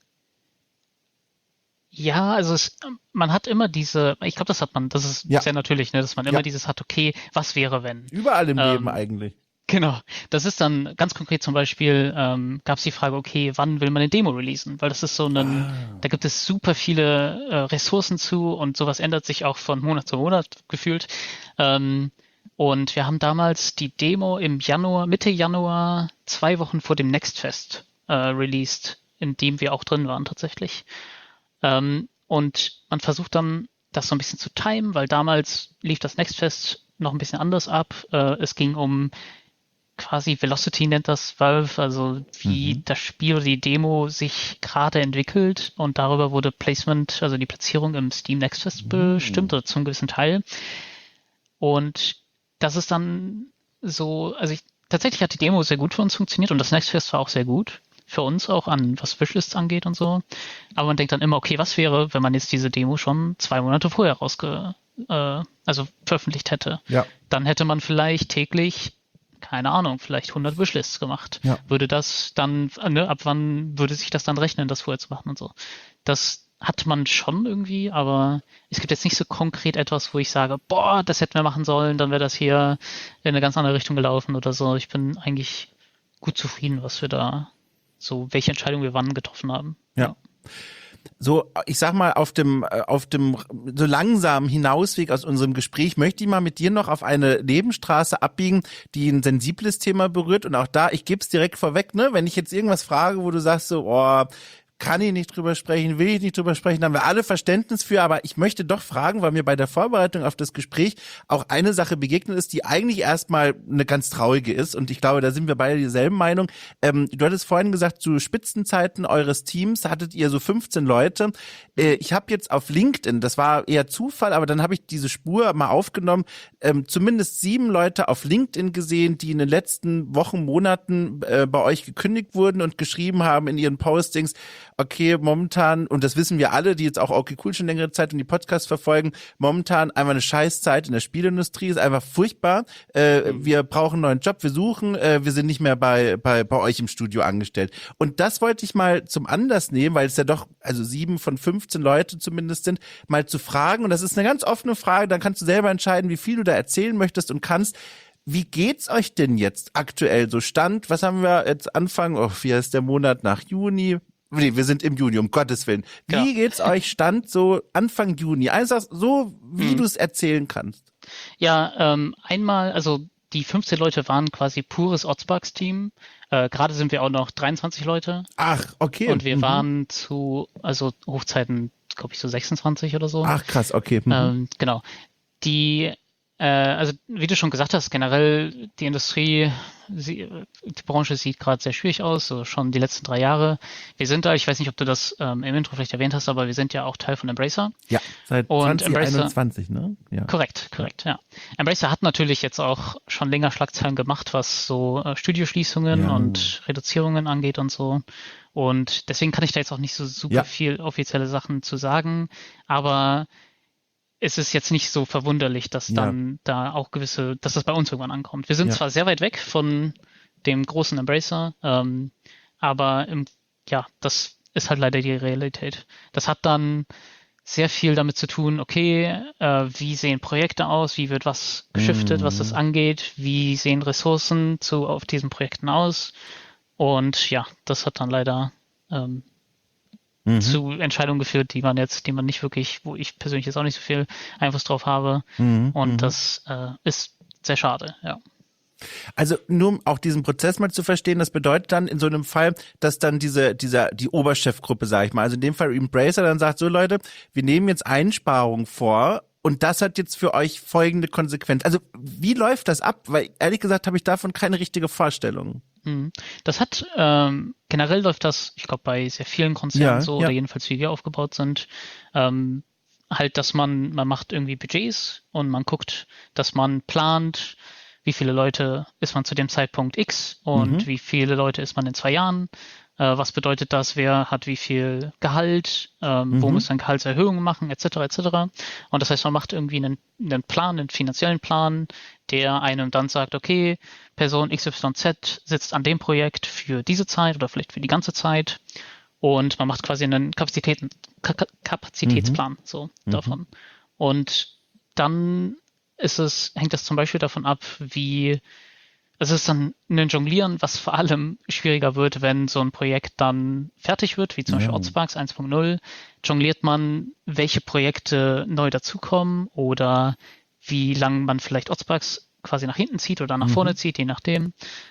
ja, also es, man hat immer diese, ich glaube, das hat man, das ist ja. sehr natürlich, ne, dass man immer ja. dieses hat, okay, was wäre wenn? Überall im ähm, Leben eigentlich. Genau, das ist dann ganz konkret zum Beispiel, ähm, gab es die Frage, okay, wann will man eine Demo releasen? Weil das ist so ein, ah. da gibt es super viele äh, Ressourcen zu und sowas ändert sich auch von Monat zu Monat gefühlt. Ähm, und wir haben damals die Demo im Januar, Mitte Januar, zwei Wochen vor dem Nextfest äh, released, in dem wir auch drin waren tatsächlich. Ähm, und man versucht dann, das so ein bisschen zu timen, weil damals lief das Nextfest noch ein bisschen anders ab. Äh, es ging um quasi Velocity nennt das Valve, also wie mhm. das Spiel oder die Demo sich gerade entwickelt und darüber wurde Placement, also die Platzierung im Steam Next Fest mhm. bestimmt oder zum gewissen Teil. Und das ist dann so, also ich, tatsächlich hat die Demo sehr gut für uns funktioniert und das Next Fest war auch sehr gut für uns auch an, was Wishlists angeht und so. Aber man denkt dann immer, okay, was wäre, wenn man jetzt diese Demo schon zwei Monate vorher rausge, äh, also veröffentlicht hätte? Ja. Dann hätte man vielleicht täglich keine Ahnung, vielleicht hundert Wishlists gemacht. Ja. Würde das dann, ne, ab wann würde sich das dann rechnen, das vorher zu machen und so. Das hat man schon irgendwie, aber es gibt jetzt nicht so konkret etwas, wo ich sage, boah, das hätten wir machen sollen, dann wäre das hier in eine ganz andere Richtung gelaufen oder so. Ich bin eigentlich gut zufrieden, was wir da, so welche Entscheidung wir wann getroffen haben. Ja. ja. So, ich sag mal, auf dem, auf dem so langsamen Hinausweg aus unserem Gespräch möchte ich mal mit dir noch auf eine Nebenstraße abbiegen, die ein sensibles Thema berührt. Und auch da, ich gebe es direkt vorweg, ne, wenn ich jetzt irgendwas frage, wo du sagst so, oh, kann ich nicht drüber sprechen, will ich nicht drüber sprechen, haben wir alle Verständnis für, aber ich möchte doch fragen, weil mir bei der Vorbereitung auf das Gespräch auch eine Sache begegnet ist, die eigentlich erstmal eine ganz traurige ist und ich glaube, da sind wir beide dieselben Meinung. Ähm, du hattest vorhin gesagt, zu Spitzenzeiten eures Teams hattet ihr so fünfzehn Leute. Äh, ich habe jetzt auf LinkedIn, das war eher Zufall, aber dann habe ich diese Spur mal aufgenommen, ähm, zumindest sieben Leute auf LinkedIn gesehen, die in den letzten Wochen, Monaten äh, bei euch gekündigt wurden und geschrieben haben in ihren Postings, okay, momentan, und das wissen wir alle, die jetzt auch okay cool schon längere Zeit und die Podcasts verfolgen, momentan einfach eine Scheißzeit in der Spielindustrie, ist einfach furchtbar. Äh, mhm. Wir brauchen einen neuen Job, wir suchen, äh, wir sind nicht mehr bei, bei, bei euch im Studio angestellt. Und das wollte ich mal zum Anlass nehmen, weil es ja doch, also sieben von fünfzehn Leute zumindest sind, mal zu fragen. Und das ist eine ganz offene Frage, dann kannst du selber entscheiden, wie viel du da erzählen möchtest und kannst. Wie geht's euch denn jetzt aktuell so Stand? Was haben wir jetzt Anfang? Oh, wie heißt der Monat nach Juni? Nee, wir sind im Juni, um Gottes Willen. Wie ja. geht's euch Stand so Anfang Juni? Einfach so, wie hm. du es erzählen kannst. Ja, ähm, einmal, also die fünfzehn Leute waren quasi pures Otzbugs-Team. Äh, gerade sind wir auch noch dreiundzwanzig Leute. Ach, okay. Und wir mhm. waren zu, also Hochzeiten, glaube ich, so sechsundzwanzig oder so. Ach, krass, okay. Mhm. Ähm, genau. Die Äh, also wie du schon gesagt hast, generell die Industrie, sie, die Branche sieht gerade sehr schwierig aus, so schon die letzten drei Jahre. Wir sind da, ich weiß nicht, ob du das ähm, im Intro vielleicht erwähnt hast, aber wir sind ja auch Teil von Embracer. Ja, seit und zwanzig einundzwanzig, ne? Ja. Korrekt, korrekt, ja. Embracer hat natürlich jetzt auch schon länger Schlagzeilen gemacht, was so äh, Studioschließungen ja. und Reduzierungen angeht und so. Und deswegen kann ich da jetzt auch nicht so super ja. viel offizielle Sachen zu sagen, aber es ist jetzt nicht so verwunderlich, dass dann ja. da auch gewisse, dass das bei uns irgendwann ankommt. Wir sind ja. zwar sehr weit weg von dem großen Embracer, ähm, aber im, ja, das ist halt leider die Realität. Das hat dann sehr viel damit zu tun, okay, äh, wie sehen Projekte aus, wie wird was geschiftet, mm. was das angeht, wie sehen Ressourcen zu auf diesen Projekten aus und ja, das hat dann leider ähm, Mhm. zu Entscheidungen geführt, die man jetzt, die man nicht wirklich, wo ich persönlich jetzt auch nicht so viel Einfluss drauf habe. Mhm. Und mhm. das äh, ist sehr schade, ja. Also nur um auch diesen Prozess mal zu verstehen, das bedeutet dann in so einem Fall, dass dann diese, dieser, die Oberchefgruppe, sage ich mal, also in dem Fall Embracer dann sagt, so Leute, wir nehmen jetzt Einsparungen vor und das hat jetzt für euch folgende Konsequenz. Also wie läuft das ab? Weil ehrlich gesagt habe ich davon keine richtige Vorstellung. Das hat, ähm, generell läuft das, ich glaube, bei sehr vielen Konzernen ja, so, ja. oder jedenfalls wie wir aufgebaut sind, ähm, halt, dass man, man macht irgendwie Budgets und man guckt, dass man plant, wie viele Leute ist man zu dem Zeitpunkt X und mhm. wie viele Leute ist man in zwei Jahren, äh, was bedeutet das, wer hat wie viel Gehalt, ähm, mhm. wo muss man Gehaltserhöhungen machen, et cetera et cetera. Und das heißt, man macht irgendwie einen, einen Plan, einen finanziellen Plan, der einem dann sagt, okay, Person X Y Z sitzt an dem Projekt für diese Zeit oder vielleicht für die ganze Zeit und man macht quasi einen Kapazitäten, Ka- Kapazitätsplan mhm. so mhm. davon. Und dann ist es, hängt das zum Beispiel davon ab, wie es ist dann ein Jonglieren, was vor allem schwieriger wird, wenn so ein Projekt dann fertig wird, wie zum Beispiel Otzbugs eins Punkt null. Jongliert man, welche Projekte neu dazukommen oder wie lange man vielleicht Otzbugs quasi nach hinten zieht oder nach vorne mhm. zieht, je nachdem.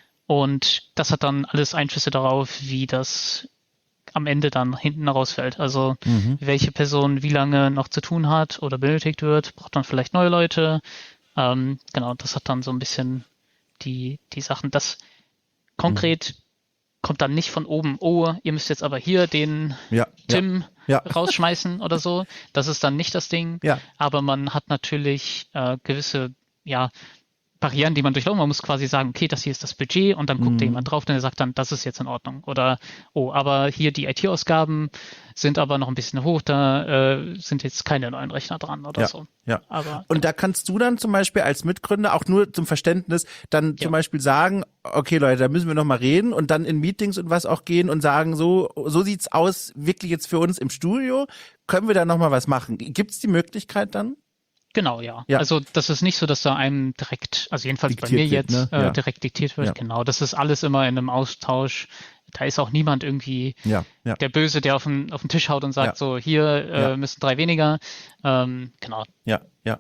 Und das hat dann alles Einflüsse darauf, wie das am Ende dann hinten rausfällt. Also mhm. welche Person wie lange noch zu tun hat oder benötigt wird, braucht man vielleicht neue Leute. Ähm, genau, das hat dann so ein bisschen die, die Sachen. Das konkret mhm. kommt dann nicht von oben, oh, ihr müsst jetzt aber hier den ja, Tim ja, ja. rausschmeißen oder so. Das ist dann nicht das Ding. Ja. Aber man hat natürlich äh, gewisse, ja, Barrieren, die man durchlaufen. Man muss quasi sagen, okay, das hier ist das Budget und dann guckt mhm. da jemand drauf und der sagt dann, das ist jetzt in Ordnung. Oder, oh, aber hier die I T-Ausgaben sind aber noch ein bisschen hoch, da äh, sind jetzt keine neuen Rechner dran oder ja, so. Ja. Aber, und da kannst du dann zum Beispiel als Mitgründer auch nur zum Verständnis dann ja. zum Beispiel sagen, okay Leute, da müssen wir noch mal reden und dann in Meetings und was auch gehen und sagen, so so sieht's aus, wirklich jetzt für uns im Studio, können wir da noch mal was machen? Gibt's die Möglichkeit dann? Genau, ja. ja. Also das ist nicht so, dass da einem direkt, also jedenfalls diktiert bei mir wird, jetzt, ne? ja. äh, direkt diktiert wird. Ja. Genau, das ist alles immer in einem Austausch. Da ist auch niemand irgendwie ja. Ja. der Böse, der auf den, auf den Tisch haut und sagt, ja. so hier äh, ja. müssen drei weniger. Ähm, genau. Ja, ja.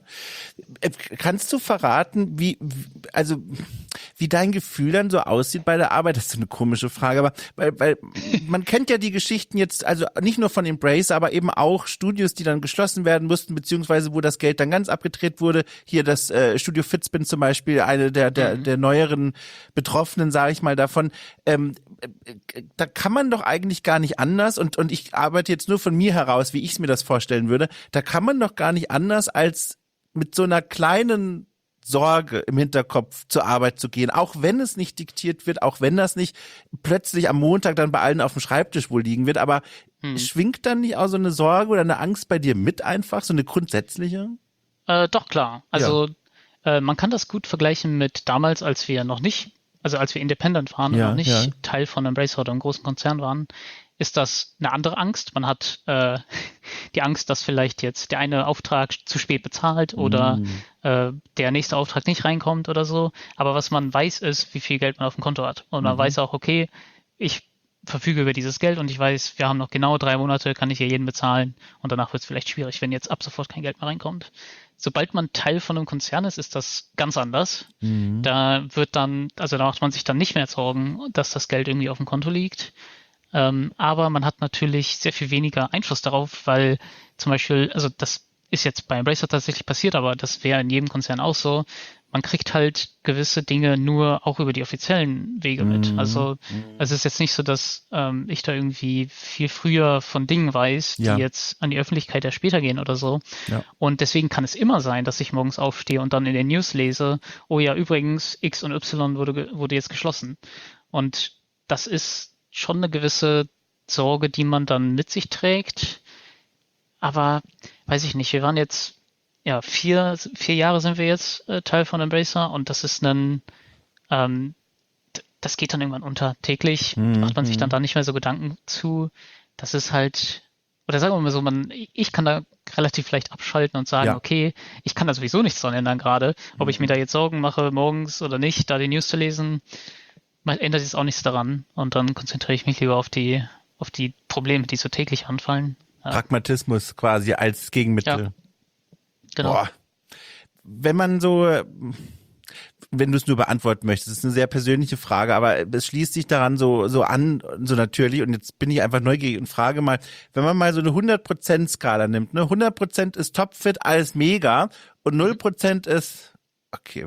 Kannst du verraten, wie, also wie dein Gefühl dann so aussieht bei der Arbeit? Das ist eine komische Frage, aber weil, weil man kennt ja die Geschichten jetzt, also nicht nur von Embracer, aber eben auch Studios, die dann geschlossen werden mussten, beziehungsweise wo das Geld dann ganz abgedreht wurde. Hier das äh, Studio Fitzbin zum Beispiel, eine der der mhm. der neueren Betroffenen, sage ich mal, davon. Ähm, da kann man doch eigentlich gar nicht anders und und ich arbeite jetzt nur von mir heraus, wie ich es mir das vorstellen würde. Da kann man doch gar nicht anders als mit so einer kleinen Sorge im Hinterkopf zur Arbeit zu gehen, auch wenn es nicht diktiert wird, auch wenn das nicht plötzlich am Montag dann bei allen auf dem Schreibtisch wohl liegen wird, aber hm. schwingt dann nicht auch so eine Sorge oder eine Angst bei dir mit einfach, so eine grundsätzliche? Äh, doch, klar. Also ja. äh, man kann das gut vergleichen mit damals, als wir noch nicht, also als wir independent waren ja, und noch nicht ja. Teil von Embracer oder einem großen Konzern waren, ist das eine andere Angst. Man hat äh, die Angst, dass vielleicht jetzt der eine Auftrag zu spät bezahlt oder mm. äh, der nächste Auftrag nicht reinkommt oder so. Aber was man weiß, ist, wie viel Geld man auf dem Konto hat. Und man mhm. weiß auch, okay, ich verfüge über dieses Geld und ich weiß, wir haben noch genau drei Monate, kann ich hier jeden bezahlen und danach wird es vielleicht schwierig, wenn jetzt ab sofort kein Geld mehr reinkommt. Sobald man Teil von einem Konzern ist, ist das ganz anders. Mhm. Da wird dann, also da macht man sich dann nicht mehr Sorgen, dass das Geld irgendwie auf dem Konto liegt. Ähm, aber man hat natürlich sehr viel weniger Einfluss darauf, weil zum Beispiel, also das ist jetzt bei Embracer tatsächlich passiert, aber das wäre in jedem Konzern auch so. Man kriegt halt gewisse Dinge nur auch über die offiziellen Wege mit. Mhm. Also es ist jetzt nicht so, dass ähm, ich da irgendwie viel früher von Dingen weiß, die ja. jetzt an die Öffentlichkeit erst später gehen oder so. Ja. Und deswegen kann es immer sein, dass ich morgens aufstehe und dann in den News lese, oh ja, übrigens, X und Y wurde, wurde jetzt geschlossen. Und das ist schon eine gewisse Sorge, die man dann mit sich trägt. Aber weiß ich nicht, wir waren jetzt, ja, vier, vier Jahre sind wir jetzt äh, Teil von Embracer und das ist ein, ähm, das geht dann irgendwann unter. Täglich mhm. macht man sich dann da nicht mehr so Gedanken zu. Das ist halt, oder sagen wir mal so, man, ich kann da relativ leicht abschalten und sagen, ja. okay, ich kann da sowieso nichts dran ändern gerade. Ob mhm. ich mir da jetzt Sorgen mache, morgens oder nicht, da die News zu lesen, man ändert sich auch nichts daran. Und dann konzentriere ich mich lieber auf die, auf die Probleme, die so täglich anfallen. Ja. Pragmatismus quasi als Gegenmittel. Ja. Genau. Boah. Wenn man so, wenn du es nur beantworten möchtest, das ist eine sehr persönliche Frage, aber es schließt sich daran so so an, so natürlich, und jetzt bin ich einfach neugierig und frage mal, wenn man mal so eine hundert Prozent Skala nimmt, ne, hundert Prozent ist topfit, alles mega und null Prozent ist, okay,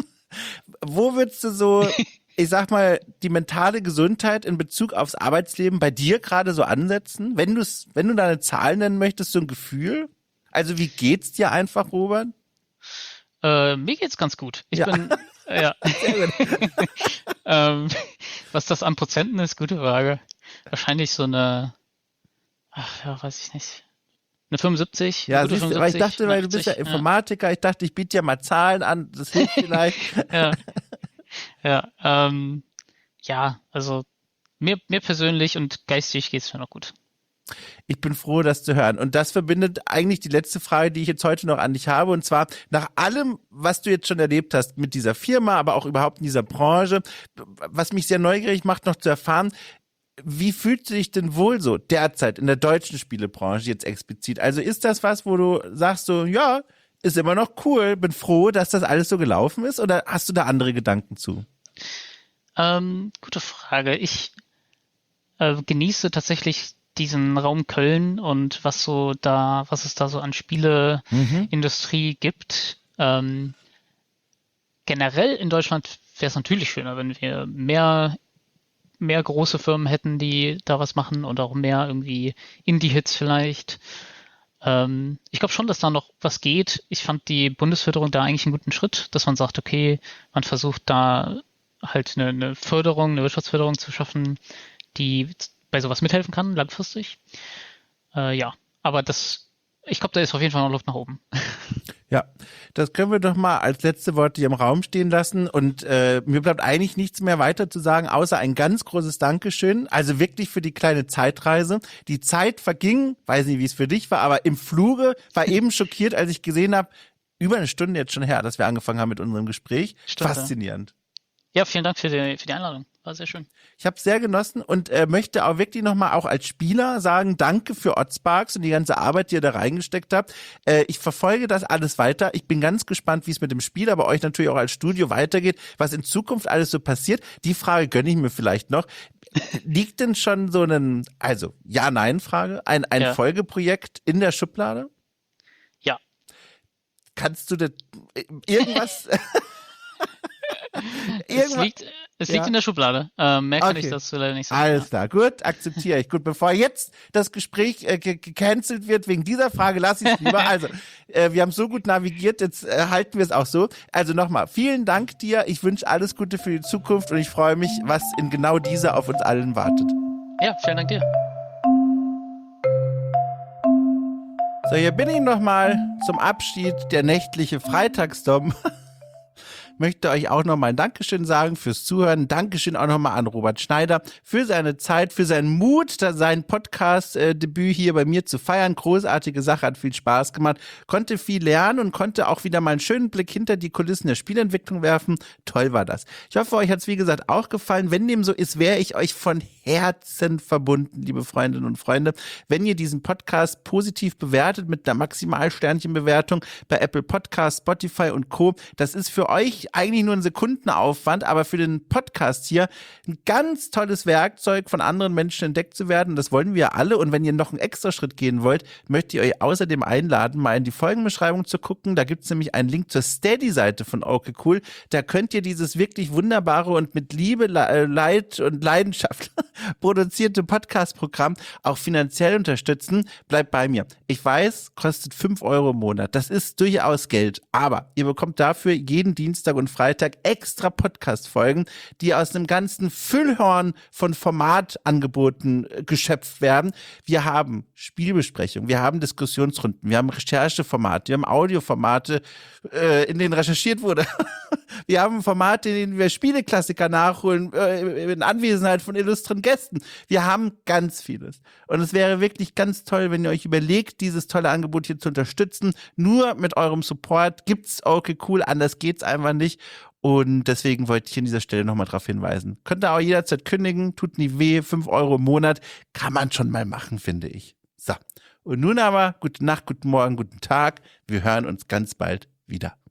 wo würdest du so, ich sag mal, die mentale Gesundheit in Bezug aufs Arbeitsleben bei dir gerade so ansetzen? Wenn du es, wenn du da eine Zahl nennen möchtest, so ein Gefühl? Also wie geht's dir einfach, Robert? Äh, mir geht's ganz gut. Ich ja. bin, äh, ja. Sehr gut. ähm, was das an Prozenten ist, gute Frage. Wahrscheinlich so eine, ach ja, weiß ich nicht. Eine fünfundsiebzig? Ja, eine siehst, fünfundsiebzig, weil ich dachte, weil du bist ja Informatiker, ja. ich dachte, ich biete dir mal Zahlen an, das hilft vielleicht. ja, ja, ähm, ja, also mir, mir persönlich und geistig geht's mir noch gut. Ich bin froh, das zu hören. Und das verbindet eigentlich die letzte Frage, die ich jetzt heute noch an dich habe. Und zwar nach allem, was du jetzt schon erlebt hast mit dieser Firma, aber auch überhaupt in dieser Branche, was mich sehr neugierig macht, noch zu erfahren, wie fühlst du dich denn wohl so derzeit in der deutschen Spielebranche jetzt explizit? Also ist das was, wo du sagst so, ja, ist immer noch cool, bin froh, dass das alles so gelaufen ist? Oder hast du da andere Gedanken zu? Ähm, gute Frage. Ich äh, genieße tatsächlich diesen Raum Köln und was so da, was es da so an Spieleindustrie mhm. gibt. Ähm, generell in Deutschland wäre es natürlich schöner, wenn wir mehr, mehr große Firmen hätten, die da was machen und auch mehr irgendwie Indie-Hits vielleicht. Ähm, ich glaube schon, dass da noch was geht. Ich fand die Bundesförderung da eigentlich einen guten Schritt, dass man sagt, okay, man versucht da halt eine, eine Förderung, eine Wirtschaftsförderung zu schaffen, die bei sowas mithelfen kann, langfristig. Äh, ja, aber das, ich glaube, da ist auf jeden Fall noch Luft nach oben. Ja, das können wir doch mal als letzte Worte hier im Raum stehen lassen und äh, mir bleibt eigentlich nichts mehr weiter zu sagen, außer ein ganz großes Dankeschön, also wirklich für die kleine Zeitreise. Die Zeit verging, weiß nicht, wie es für dich war, aber im Fluge, war eben schockiert, als ich gesehen habe, über eine Stunde jetzt schon her, dass wir angefangen haben mit unserem Gespräch. Stimmt, faszinierend. Ja, vielen Dank für die, für die Einladung. War sehr schön. Ich habe es sehr genossen und äh, möchte auch wirklich nochmal auch als Spieler sagen, danke für Oddsparks und die ganze Arbeit, die ihr da reingesteckt habt. Äh, ich verfolge das alles weiter. Ich bin ganz gespannt, wie es mit dem Spiel, aber euch natürlich auch als Studio weitergeht, was in Zukunft alles so passiert. Die Frage gönne ich mir vielleicht noch. Liegt denn schon so ein, also Ja-Nein-Frage, ein, ein ja. Folgeprojekt in der Schublade? Ja. Kannst du das irgendwas... Es liegt, Es Ja. liegt in der Schublade. Ähm, mehr kann Okay. ich dazu leider nicht sagen. Alles klar, gut, akzeptiere ich. Gut, bevor jetzt das Gespräch äh, ge- gecancelt wird wegen dieser Frage, lasse ich es lieber. Also, äh, wir haben so gut navigiert, jetzt äh, halten wir es auch so. Also nochmal, vielen Dank dir. Ich wünsche alles Gute für die Zukunft und ich freue mich, was in genau dieser auf uns allen wartet. Ja, vielen Dank dir. So, hier bin ich nochmal zum Abschied, der nächtliche Freitagsdom. Möchte euch auch nochmal ein Dankeschön sagen fürs Zuhören. Dankeschön auch nochmal an Robert Schneider für seine Zeit, für seinen Mut, da sein Podcast-Debüt hier bei mir zu feiern. Großartige Sache, hat viel Spaß gemacht. Konnte viel lernen und konnte auch wieder mal einen schönen Blick hinter die Kulissen der Spielentwicklung werfen. Toll war das. Ich hoffe, euch hat es wie gesagt auch gefallen. Wenn dem so ist, wäre ich euch von Herzen verbunden, liebe Freundinnen und Freunde, wenn ihr diesen Podcast positiv bewertet mit einer Maximal-Sternchenbewertung bei Apple Podcasts, Spotify und Co. Das ist für euch eigentlich nur ein Sekundenaufwand, aber für den Podcast hier ein ganz tolles Werkzeug, von anderen Menschen entdeckt zu werden. Das wollen wir alle. Und wenn ihr noch einen extra Schritt gehen wollt, möchte ich euch außerdem einladen, mal in die Folgenbeschreibung zu gucken. Da gibt es nämlich einen Link zur Steady-Seite von Okay Cool. Da könnt ihr dieses wirklich wunderbare und mit Liebe, Leid und Leidenschaft produzierte Podcast-Programm auch finanziell unterstützen. Bleibt bei mir. Ich weiß, kostet fünf Euro im Monat. Das ist durchaus Geld. Aber ihr bekommt dafür jeden Dienstag und Freitag extra Podcast-Folgen, die aus einem ganzen Füllhorn von Formatangeboten äh, geschöpft werden. Wir haben Spielbesprechungen, wir haben Diskussionsrunden, wir haben Rechercheformate, wir haben Audioformate, äh, in denen recherchiert wurde. Wir haben Formate, in denen wir Spieleklassiker nachholen, äh, in Anwesenheit von illustren Gästen. Wir haben ganz vieles. Und es wäre wirklich ganz toll, wenn ihr euch überlegt, dieses tolle Angebot hier zu unterstützen. Nur mit eurem Support gibt's Okay Cool, anders geht's einfach nicht. Und deswegen wollte ich an dieser Stelle nochmal darauf hinweisen. Könnt ihr auch jederzeit kündigen, tut nie weh, fünf Euro im Monat. Kann man schon mal machen, finde ich. So, und nun aber, gute Nacht, guten Morgen, guten Tag. Wir hören uns ganz bald wieder.